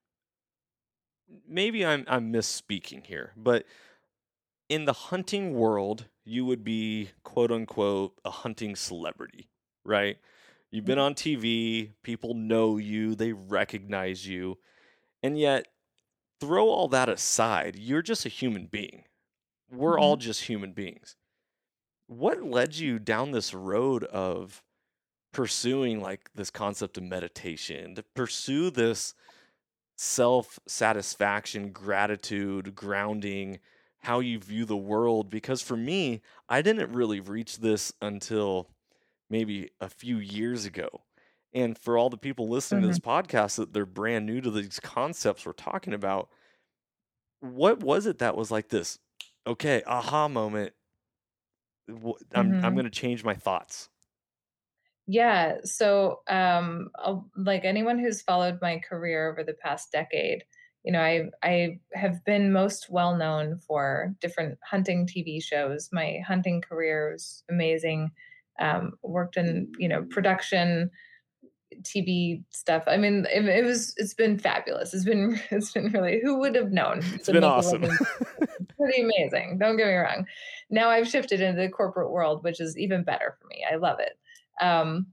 maybe I'm I'm misspeaking here, but in the hunting world, you would be quote unquote a hunting celebrity, right? You've been on T V, people know you, they recognize you, and yet throw all that aside, you're just a human being. We're all Mhm, just human beings. What led you down this road of pursuing like this concept of meditation, to pursue this self satisfaction, gratitude, grounding, how you view the world? Because for me, I didn't really reach this until maybe a few years ago. And for all the people listening to mhm. this podcast that they're brand new to these concepts we're talking about, what was it that was like this, okay, aha moment? wh- I'm I'm Mhm. going to change my thoughts. Yeah, so, um, uh, like anyone who's followed my career over the past decade, you know, I I have been most well known for different hunting T V shows. My hunting career is amazing. Um, worked in, you know, production, T V stuff. I mean, it, it was it's been fabulous. It's been it's been really, who would have known It's to been make a awesome. living? Pretty amazing. Don't get me wrong. Now I've shifted into the corporate world, which is even better for me. I love it. Um,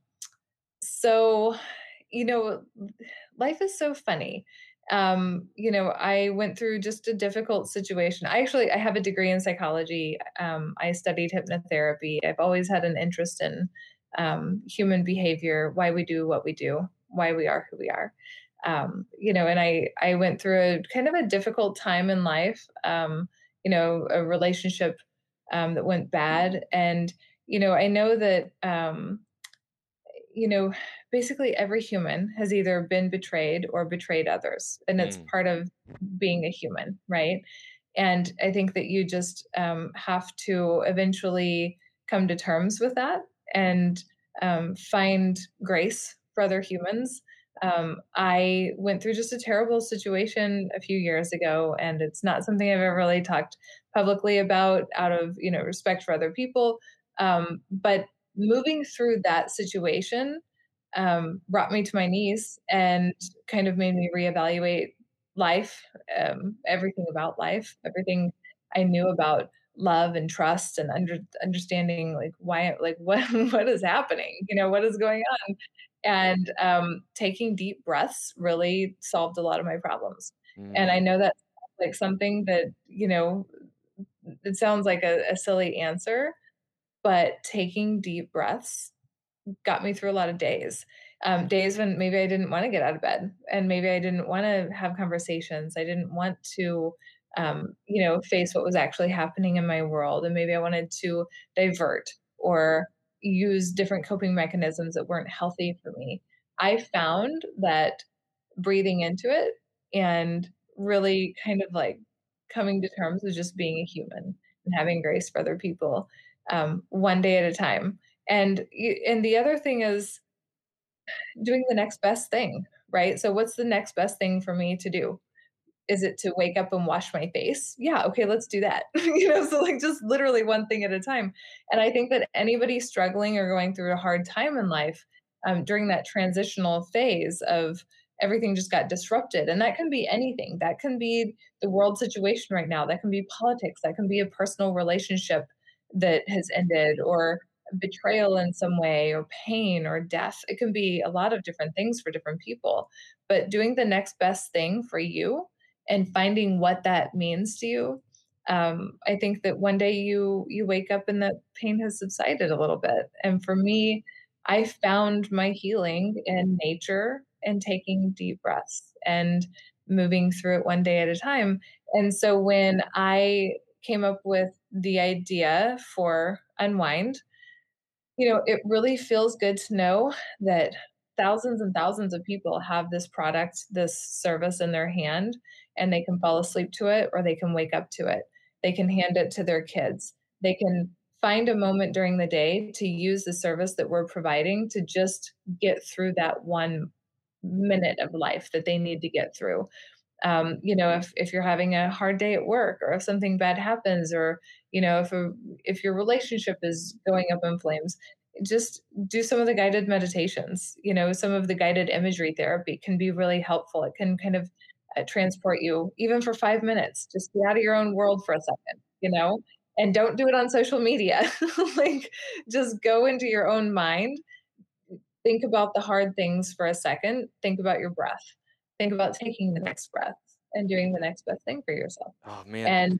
so, you know, life is so funny. Um, you know, I went through just a difficult situation. I actually I have a degree in psychology. Um, I studied hypnotherapy. I've always had an interest in um, human behavior, why we do what we do, why we are who we are. Um, you know, and I I went through a kind of a difficult time in life. Um, you know, a relationship um, that went bad, and you know, I know that um, you know, basically every human has either been betrayed or betrayed others, and it's Mm, part of being a human, right? And I think that you just um, have to eventually come to terms with that and um, find grace for other humans. Um, I went through just a terrible situation a few years ago, and it's not something I've ever really talked publicly about out of, you know, respect for other people. Um, but moving through that situation um, brought me to my knees and kind of made me reevaluate life, um, everything about life, everything I knew about love and trust and under, understanding like why, like what what is happening, you know, what is going on, and um, taking deep breaths really solved a lot of my problems. And I Mm, know that's like something that, you know, it sounds like a, a silly answer, but taking deep breaths got me through a lot of days. Um, days when maybe I didn't want to get out of bed and maybe I didn't want to have conversations. I didn't want to, um, you know, face what was actually happening in my world. And maybe I wanted to divert or use different coping mechanisms that weren't healthy for me. I found that breathing into it and really kind of like coming to terms with just being a human and having grace for other people, um, one day at a time. And y- and the other thing is doing the next best thing, right? So what's the next best thing for me to do? Is it to wake up and wash my face? Yeah, okay, let's do that. You know, so like just literally one thing at a time. And I think that anybody struggling or going through a hard time in life, um, during that transitional phase of everything just got disrupted, and that can be anything. That can be the world situation right now. That can be politics. That can be a personal relationship that has ended, or betrayal in some way, or pain, or death. It can be a lot of different things for different people. But doing the next best thing for you and finding what that means to you, um, I think that one day you you wake up and that pain has subsided a little bit. And for me, I found my healing in nature and taking deep breaths and moving through it one day at a time. And so when I came up with the idea for Unwind, you know, it really feels good to know that thousands and thousands of people have this product, this service in their hand, and they can fall asleep to it or they can wake up to it. They can hand it to their kids. They can find a moment during the day to use the service that we're providing to just get through that one minute of life that they need to get through. Um, you know, if if you're having a hard day at work, or if something bad happens, or you know, if a, if your relationship is going up in flames, just do some of the guided meditations. You know, some of the guided imagery therapy can be really helpful. It can kind of uh, transport you, even for five minutes. Just get out of your own world for a second. You know, and don't do it on social media. Like, just go into your own mind, think about the hard things for a second, think about your breath, think about taking the next breath and doing the next best thing for yourself. oh man. And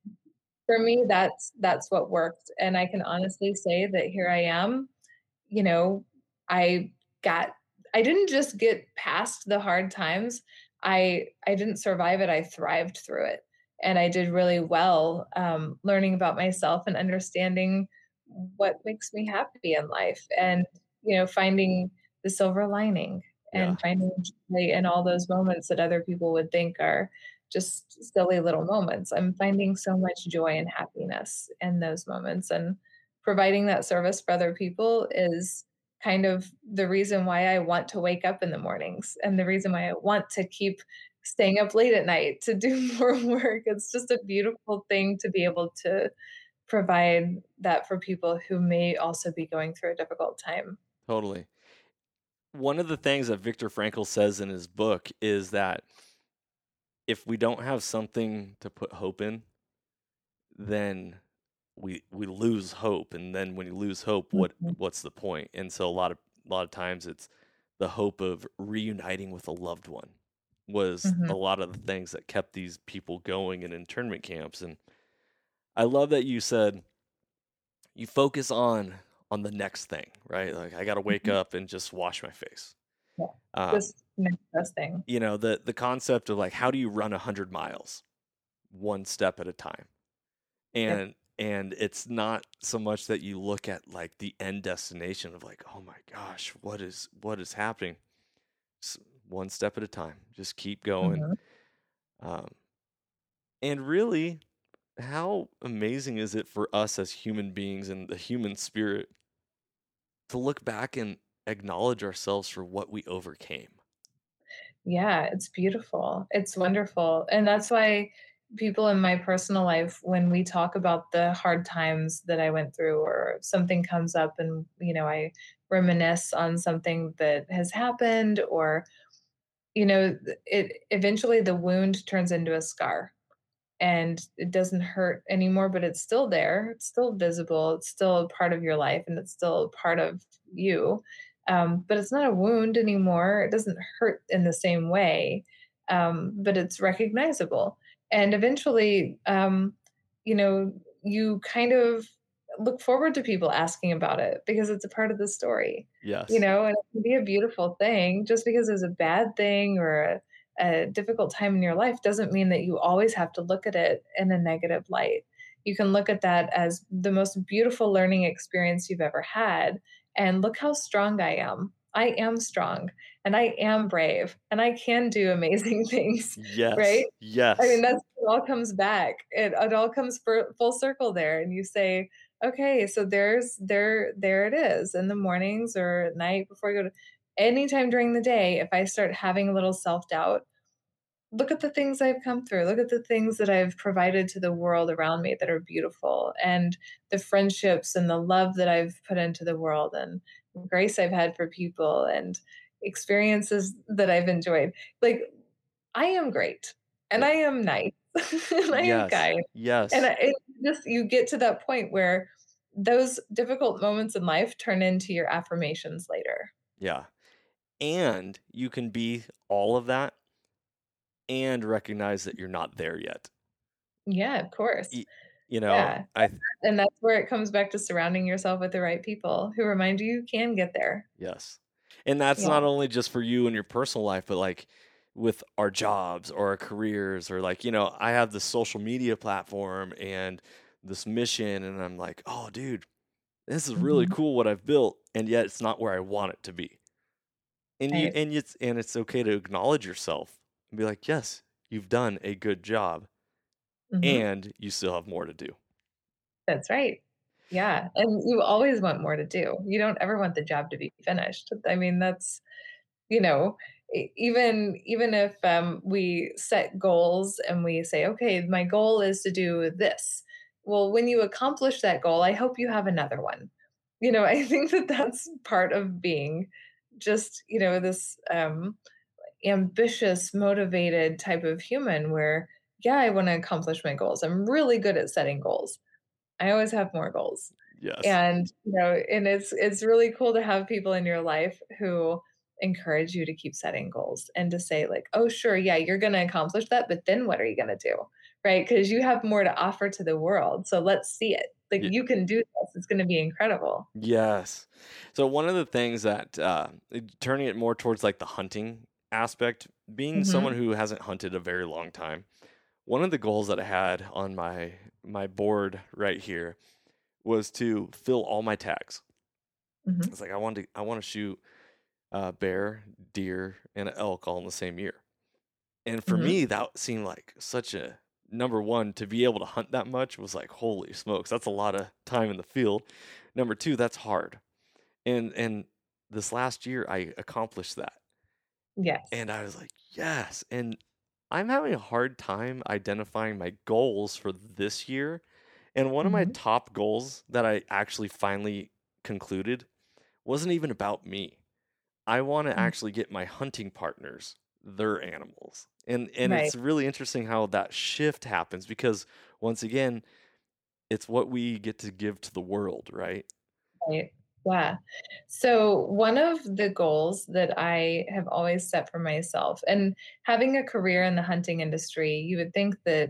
for me, that's that's what worked. And I can honestly say that here I am, you know, I got I didn't just get past the hard times. I I didn't survive it. I thrived through it. And I did really well, um, learning about myself and understanding what makes me happy in life, and, you know, finding the silver lining Yeah, and finding joy in all those moments that other people would think are just silly little moments. I'm finding so much joy and happiness in those moments. And providing that service for other people is kind of the reason why I want to wake up in the mornings and the reason why I want to keep staying up late at night to do more work. It's just a beautiful thing to be able to provide that for people who may also be going through a difficult time. totally. One of the things that Viktor Frankl says in his book is that if we don't have something to put hope in, then we we lose hope, and then when you lose hope, what Mhm, what's the point? And so a lot of a lot of times it's the hope of reuniting with a loved one was mhm, a lot of the things that kept these people going in internment camps. And I love that you said you focus on on the next thing, right? Like I got to wake mhm. up and just wash my face. Yeah, Um, just next best thing. you know, the the concept of like how do you run a hundred miles one step at a time, Yep. and and it's not so much that you look at like the end destination of like, oh my gosh, what is what is happening. S one step at a time, just keep going. Mhm. Um, and really, how amazing is it for us as human beings and the human spirit to look back and acknowledge ourselves for what we overcame? Yeah, it's beautiful. It's wonderful. And that's why people in my personal life, when we talk about the hard times that I went through, or something comes up and, you know, I reminisce on something that has happened, or, you know, th- it eventually the wound turns into a scar and it doesn't hurt anymore, but it's still there. It's still visible. It's still a part of your life and it's still a part of you. Um, but it's not a wound anymore. It doesn't hurt in the same way, um, but it's recognizable. And eventually, um, you know, you kind of look forward to people asking about it because it's a part of the story, you Yes. know, and it can be a beautiful thing. Just because it's a bad thing or a a difficult time in your life doesn't mean that you always have to look at it in a negative light. You can look at that as the most beautiful learning experience you've ever had. And look how strong I am. I am strong and I am brave and I can do amazing things, right? Yes. I mean, Yes. that's it all comes back. It, it all comes for, full circle there. And you say, okay, so there's there, there it is in the mornings or at night before you go to anytime during the day. If I start having a little self doubt, look at the things I've come through. Look at the things that I've provided to the world around me that are beautiful, and the friendships and the love that I've put into the world, and grace I've had for people, and experiences that I've enjoyed. Like, I am great, and Yeah. I am nice, and I am Yes. kind. And Yes. I, it just, you get to that point where those difficult moments in life turn into your affirmations later. Yeah. And you can be all of that and recognize that you're not there yet. Yeah, of course. Y- You know, Yeah. I, th- And that's where it comes back to surrounding yourself with the right people who remind you you can get there. yes. And that's Yeah. not only just for you and your personal life, but like with our jobs or our careers, or like, you know, I have this social media platform and this mission, and I'm like, oh, dude, this is really Mhm. cool what I've built, and yet it's not where I want it to be. And you Right. and it's and it's okay to acknowledge yourself and be like, yes, you've done a good job, Mhm. and you still have more to do. That's right. Yeah, and you always want more to do. You don't ever want the job to be finished. I mean, that's, you know, e even even if, um, we set goals and we say, "Okay, my goal is to do this." Well, when you accomplish that goal, I hope you have another one. You know, I think that that's part of being just, you know, this, um ambitious, motivated type of human where, yeah, I want to accomplish my goals. I'm really good at setting goals. I always have more goals. Yes. And, you know, and it's it's really cool to have people in your life who encourage you to keep setting goals and to say like, "Oh, sure, yeah, you're going to accomplish that, but then what are you going to do?" Right? Because you have more to offer to the world. So let's see it. Like Y- you can do this. It's going to be incredible. yes. So one of the things that uh, it- turning it more towards like the hunting aspect, being someone Mhm. who hasn't hunted a very long time, one of the goals that I had on my my board right here was to fill all my tags. Mhm. It's like I want to I want to shoot uh, bear, deer, and an elk all in the same year. And for Mhm. me, that seemed like such a number one, to be able to hunt that much was like, holy smokes, that's a lot of time in the field. Number two, that's hard. And and this last year I accomplished that. Yes. And I was like, yes. And I'm having a hard time identifying my goals for this year. And one of my Mhm. top goals that I actually finally concluded wasn't even about me. I want to Mm. actually get my hunting partners their animals. And and Right. it's really interesting how that shift happens, because once again, it's what we get to give to the world, right? Right. Yeah. So one of the goals that I have always set for myself, and having a career in the hunting industry, you would think that,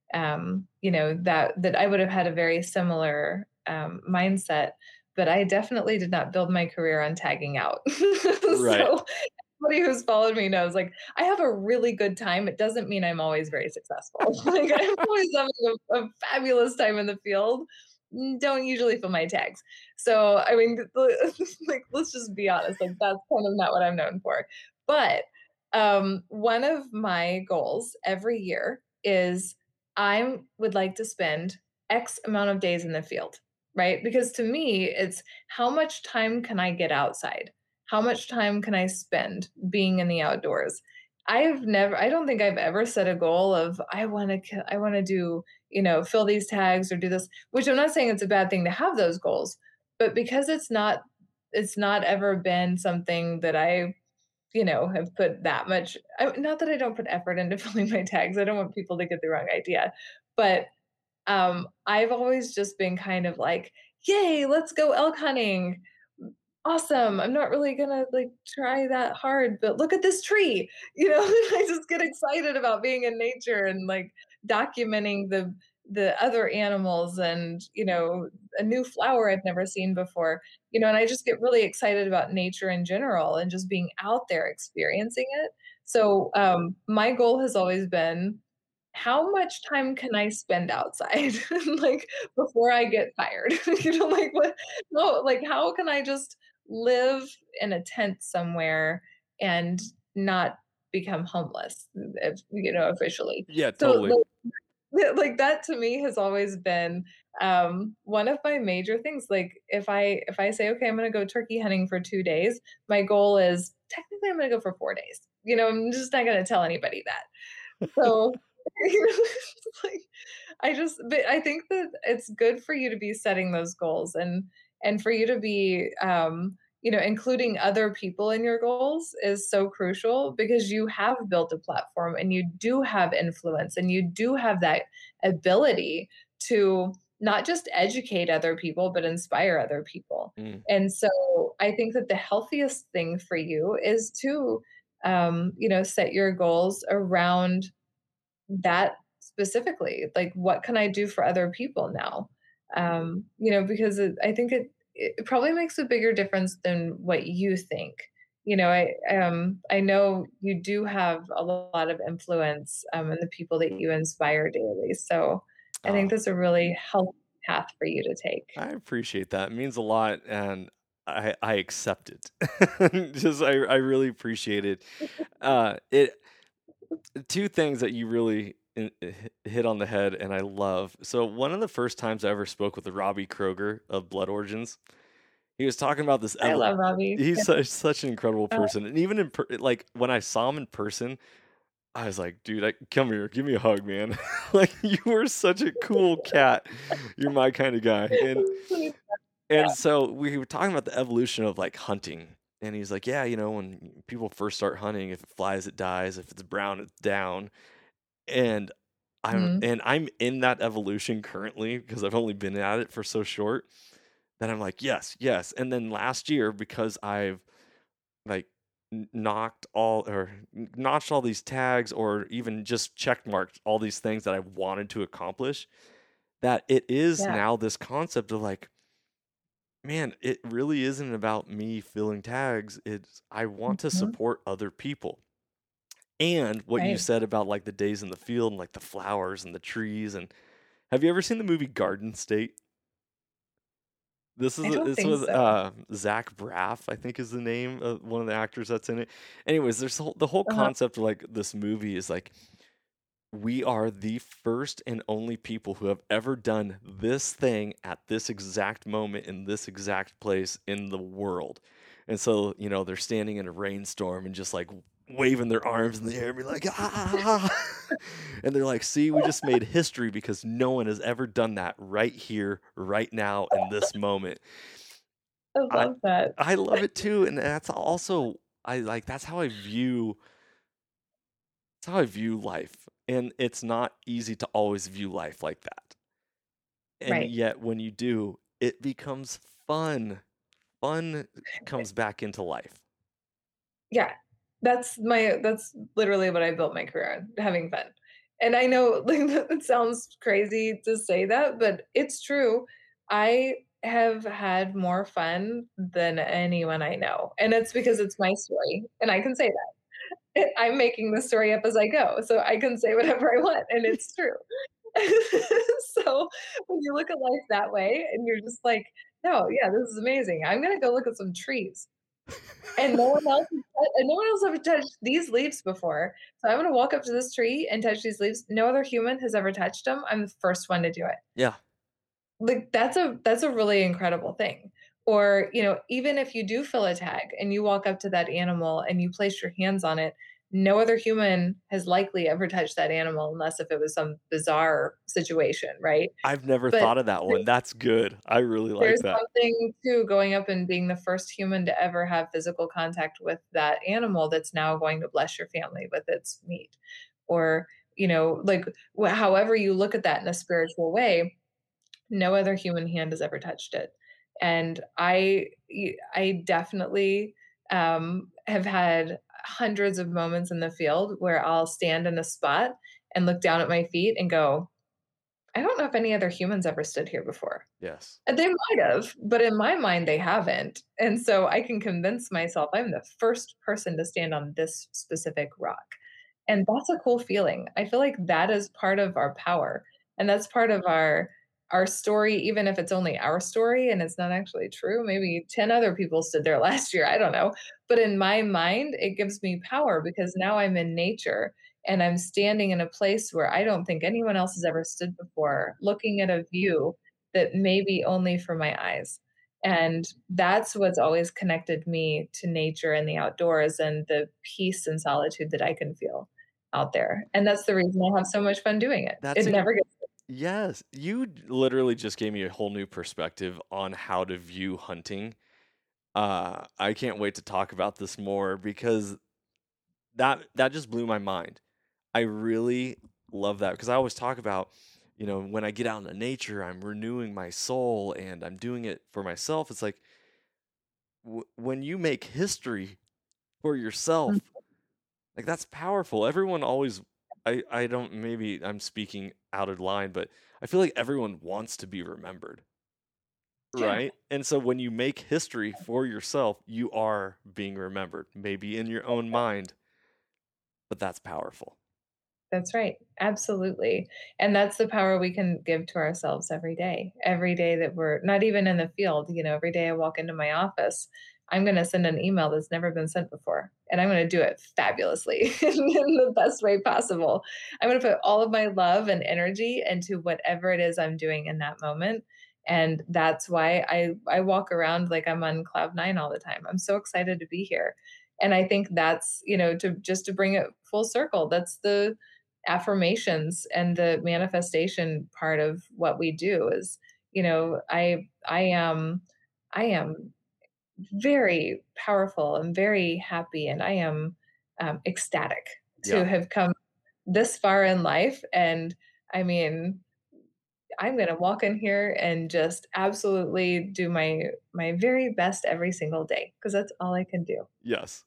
um, you know, that that I would have had a very similar um, mindset, but I definitely did not build my career on tagging out. Right. So anybody who's followed me knows, like, I have a really good time. It doesn't mean I'm always very successful. Like, I'm always having a, a fabulous time in the field. Mm, Don't usually fill my tags. So, I mean, like, let's just be honest. Like, that's kind of not what I'm known for. But um, one of my goals every year is I would like to spend X amount of days in the field, right? Because to me, it's how much time can I get outside? How much time can I spend being in the outdoors? I've never I don't think I've ever set a goal of I wanna ki I wanna do, you know, fill these tags or do this, which I'm not saying it's a bad thing to have those goals, but because it's not it's not ever been something that I, you know, have put that much I not that I don't put effort into filling my tags, I don't want people to get the wrong idea, but, um, I've always just been kind of like, "Yay, let's go elk hunting. Awesome. I'm not really gonna, like, try that hard, but look at this tree." You know, I just get excited about being in nature and, like, documenting the the other animals and, you know, a new flower I've never seen before, you know, and I just get really excited about nature in general and just being out there experiencing it. So, um, my goal has always been, how much time can I spend outside, like, before I get tired? You know, like, what no, like, how can I just live in a tent somewhere and not become homeless, if you know, officially? Yeah, So, totally. like yeah, like, that to me has always been, um, one of my major things, like, if I if I say, "Okay, I'm gonna go turkey hunting for two days," my goal is, technically, I'm gonna go for four days, you know, I'm just not gonna tell anybody that. So, you know, it's like, I just but I think that it's good for you to be setting those goals and and for you to be, um, you know, including other people in your goals is so crucial because you have built a platform and you do have influence and you do have that ability to not just educate other people, but inspire other people. Mm. And so I think that the healthiest thing for you is to, um, you know, set your goals around that specifically. Like, what can I do for other people now? Um, you know, because it, I think it it probably makes a bigger difference than what you think. You know, I um I know you do have a lot of influence um in the people that you inspire daily. So I think Ah, that's a really healthy path for you to take. I appreciate that. It means a lot, and I I accept it. Just I I really appreciate it. Uh, it two things that you really in- hit hit on the head, and I love. So one of the first times I ever spoke with Robbie Kroger of Blood Origins, he was talking about this. I Evol- love Robbie. He's Yeah. such such an incredible Uh, person, and even in per- like when I saw him in person, I was like, dude, I, come here, give me a hug, man. Like you were such a cool cat. You're my kind of guy, and and yeah. so we were talking about the evolution of like hunting. And he's like, yeah, you know, when people first start hunting, if it flies, it dies. If it's brown, it's down. And I'm Mhm. and I'm in that evolution currently because I've only been at it for so short that I'm like, yes, yes. And then last year, because I've like n- knocked all or n- notched all these tags or even just check marked all these things that I wanted to accomplish, that it is Yeah. now this concept of like, man, it really isn't about me filling tags. It's I want to Mhm. support other people. And what you Right. said about like the days in the field and like the flowers and the trees and have you ever seen the movie Garden State? This I is don't this think was so. uh, Zach Braff, I think is the name of one of the actors that's in it. Anyways, there's whole, the whole Uh-huh. concept of like this movie is like we are the first and only people who have ever done this thing at this exact moment in this exact place in the world. And so, you know, they're standing in a rainstorm and just like waving their arms in the air and be like, ah. And they're like, see, we just made history because no one has ever done that right here, right now, in this moment. I I love that. I love it too. And that's also I like that's how I view that's how I view life. And it's not easy to always view life like that. And Right. yet when you do, it becomes fun. Fun comes back into life. Yeah. That's my that's literally what I built my career on, having fun. And I know, like, it sounds crazy to say that, but it's true. I have had more fun than anyone I know, and it's because it's my story, and I can say that. I'm making the story up as I go, so I can say whatever I want, and it's true. So, when you look at life that way and you're just like, "No, yeah, this is amazing. I'm gonna go look at some trees." And no one else has tou and no one else ever touched these leaves before. So I'm gonna walk up to this tree and touch these leaves. No other human has ever touched them. I'm the first one to do it. Yeah. Like, that's a that's a really incredible thing. Or, you know, even if you do fill a tag and you walk up to that animal and you place your hands on it, no other human has likely ever touched that animal unless if it was some bizarre situation, right? I've never But thought of that one. That's good. I really like there's that. something too going up and being the first human to ever have physical contact with that animal that's now going to bless your family with its meat. Or, you know, like wh- however you look at that in a spiritual way, no other human hand has ever touched it. And I I definitely um, have had hundreds of moments in the field where I'll stand in a spot and look down at my feet and go, I don't know if any other humans ever stood here before. Yes. And they might have, but in my mind, they haven't. And so I can convince myself I'm the first person to stand on this specific rock. And that's a cool feeling. I feel like that is part of our power. And that's part of our our story, even if it's only our story and it's not actually true. Maybe ten other people stood there last year. I don't know. But in my mind, it gives me power because now I'm in nature and I'm standing in a place where I don't think anyone else has ever stood before, looking at a view that may be only for my eyes. And that's what's always connected me to nature and the outdoors and the peace and solitude that I can feel out there. And that's the reason I have so much fun doing it. That's It in- never gets yes. You d- literally just gave me a whole new perspective on how to view hunting. Uh, I can't wait to talk about this more because that that just blew my mind. I really love that because I always talk about, you know, when I get out into nature, I'm renewing my soul and I'm doing it for myself. It's like w- when you make history for yourself, like that's powerful. Everyone always, I, I don't, maybe I'm speaking out of line, but I feel like everyone wants to be remembered, yeah, right? And so when you make history for yourself, you are being remembered, maybe in your own mind, but that's powerful. that's right. Absolutely. And that's the power we can give to ourselves every day. Every day that we're not even in the field, you know, every day I walk into my office, I'm going to send an email that's never been sent before. And I'm going to do it fabulously in the best way possible. I'm going to put all of my love and energy into whatever it is I'm doing in that moment. And that's why I, I walk around like I'm on cloud nine all the time. I'm so excited to be here. And I think that's, you know, to just to bring it full circle, that's the affirmations and the manifestation part of what we do is, you know, I I am I am very powerful and very happy and I am um, ecstatic to Yeah. have come this far in life. And I mean, I'm going to walk in here and just absolutely do my my very best every single day because that's all I can do. Yes.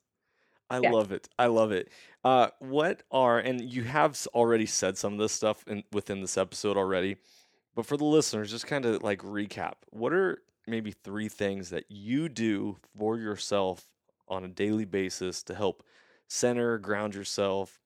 I Yeah. love it. I love it. Uh, what are, and you have s- already said some of this stuff in, within this episode already, but for the listeners, just kind of like recap. What are maybe three things that you do for yourself on a daily basis to help center, ground yourself,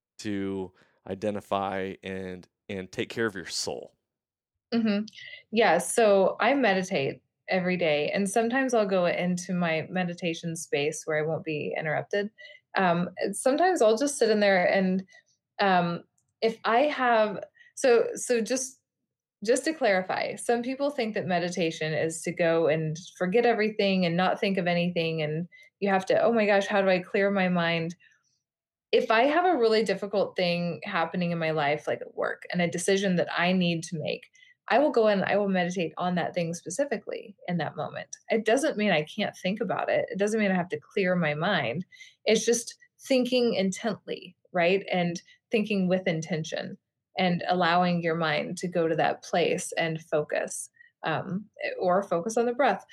to identify and and take care of your soul? hmm Yeah. So I meditate every day, and sometimes I'll go into my meditation space where I won't be interrupted. Um, and sometimes I'll just sit in there, and um, if I have so so just just to clarify, some people think that meditation is to go and forget everything and not think of anything, and you have to, oh my gosh, how do I clear my mind? If I have a really difficult thing happening in my life, like at work, and a decision that I need to make, I will go and I will meditate on that thing specifically in that moment. It doesn't mean I can't think about it. It doesn't mean I have to clear my mind. It's just thinking intently, right? And thinking with intention and allowing your mind to go to that place and focus um, or focus on the breath.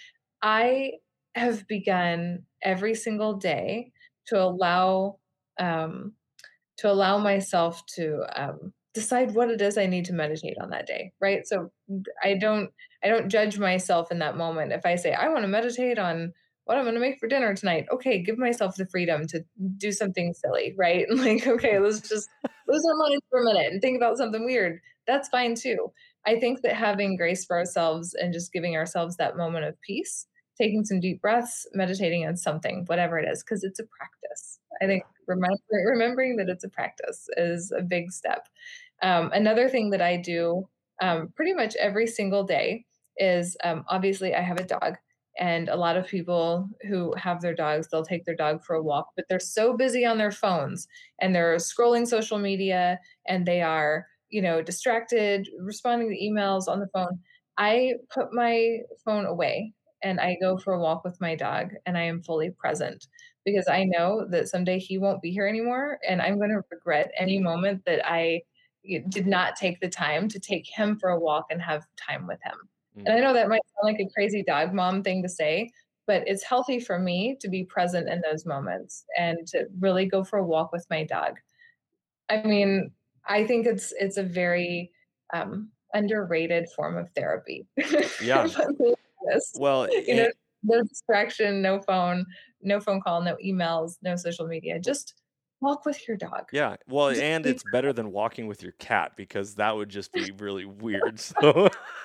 I have begun every single day to allow um, to allow myself to um, decide what it is I need to meditate on that day, right? So I don't I don't judge myself in that moment. If I say I want to meditate on what I'm going to make for dinner tonight, okay, give myself the freedom to do something silly, right? Like, okay, let's just lose our minds for a minute and think about something weird. That's fine too. I think that having grace for ourselves and just giving ourselves that moment of peace, taking some deep breaths, meditating on something, whatever it is, because it's a practice. I Yeah. think remember, remembering that it's a practice is a big step. Um, another thing that I do um, pretty much every single day is um, obviously I have a dog And a lot of people who have their dogs, they'll take their dog for a walk, but they're so busy on their phones and they're scrolling social media and they are, you know, distracted, responding to emails on the phone. I put my phone away and I go for a walk with my dog and I am fully present because I know that someday he won't be here anymore and I'm going to regret any moment that I y- did not take the time to take him for a walk and have time with him. And I know that might sound like a crazy dog mom thing to say, but it's healthy for me to be present in those moments and to really go for a walk with my dog. I mean, I think it's it's a very um, underrated form of therapy. Yeah. If I'm being honest. Well, You know, and, no distraction, no phone, no phone call, no emails, no social media. Just walk with your dog. yeah. Well, Just and be it's better than walking with your cat because that would just be really weird. So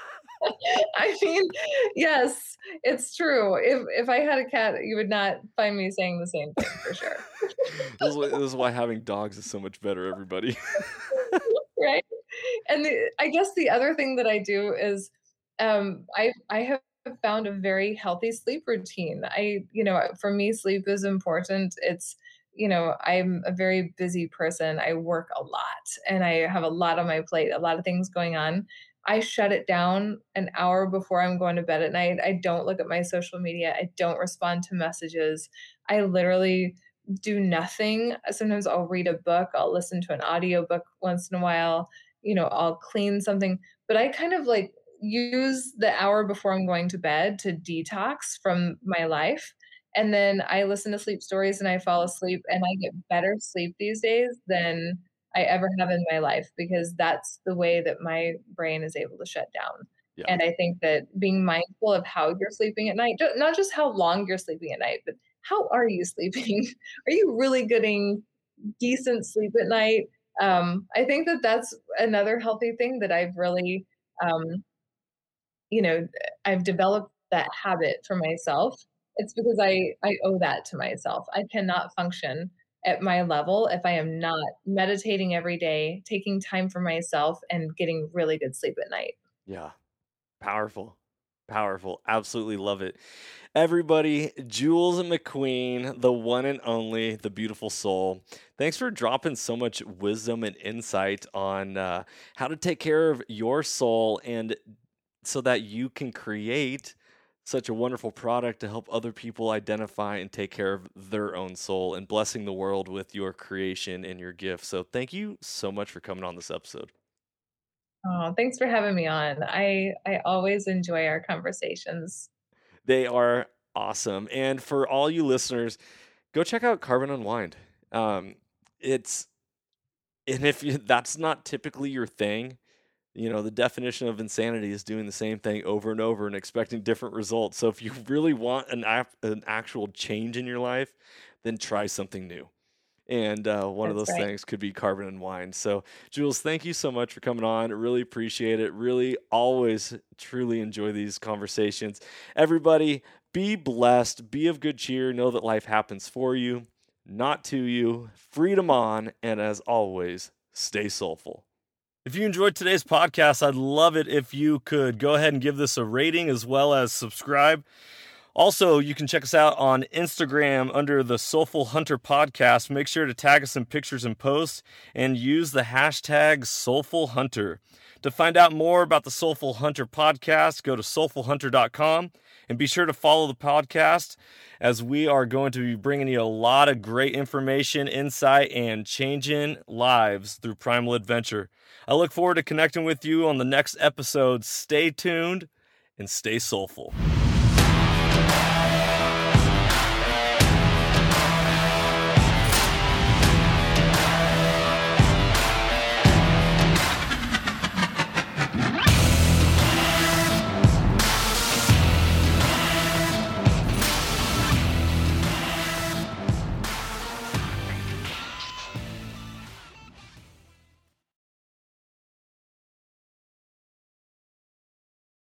I mean, yes, it's true. If if I had a cat, you would not find me saying the same thing for sure. this is why, this is why having dogs is so much better, everybody. Right? And the I guess the other thing that I do is, um, I I have found a very healthy sleep routine. I you know, for me, sleep is important. It's you know, I'm a very busy person. I work a lot, and I have a lot on my plate, a lot of things going on. I shut it down an hour before I'm going to bed at night. I don't look at my social media. I don't respond to messages. I literally do nothing. Sometimes I'll read a book, I'll listen to an audiobook once in a while, you know, I'll clean something, but I kind of like use the hour before I'm going to bed to detox from my life. And then I listen to sleep stories and I fall asleep and I get better sleep these days than I ever have in my life because that's the way that my brain is able to shut down. Yeah. And I think that being mindful of how you're sleeping at night, not just how long you're sleeping at night, but how are you sleeping? Are you really getting decent sleep at night? Um, I think that that's another healthy thing that I've really, um, you know, I've developed that habit for myself. It's because I I owe that to myself. I cannot function at my level if I am not meditating every day, taking time for myself, and getting really good sleep at night. Yeah. Powerful. Powerful. Absolutely love it. Everybody, Jules McQueen, the one and only, the beautiful soul. Thanks for dropping so much wisdom and insight on uh, how to take care of your soul and so that you can create such a wonderful product to help other people identify and take care of their own soul and blessing the world with your creation and your gift. So thank you so much for coming on this episode. Oh, thanks for having me on. I I always enjoy our conversations. They are awesome. And for all you listeners, go check out Carbon Unwind. Um, it's and if you, that's not typically your thing, you know, the definition of insanity is doing the same thing over and over and expecting different results. So if you really want an ap- an actual change in your life, then try something new. And uh, one of That's those right. things could be Carbon Unwind. So, Jules, thank you so much for coming on. Really appreciate it. Really always truly enjoy these conversations. Everybody, be blessed, be of good cheer, know that life happens for you, not to you. Freedom on, and as always, stay soulful. If you enjoyed today's podcast, I'd love it if you could go ahead and give this a rating as well as subscribe. Also, you can check us out on Instagram under the Soulful Hunter Podcast. Make sure to tag us in pictures and posts and use the hashtag Soulful Hunter. To find out more about the Soulful Hunter Podcast, go to soulful hunter dot com and be sure to follow the podcast as we are going to be bringing you a lot of great information, insight, and changing lives through Primal Adventure. I look forward to connecting with you on the next episode. Stay tuned and stay soulful.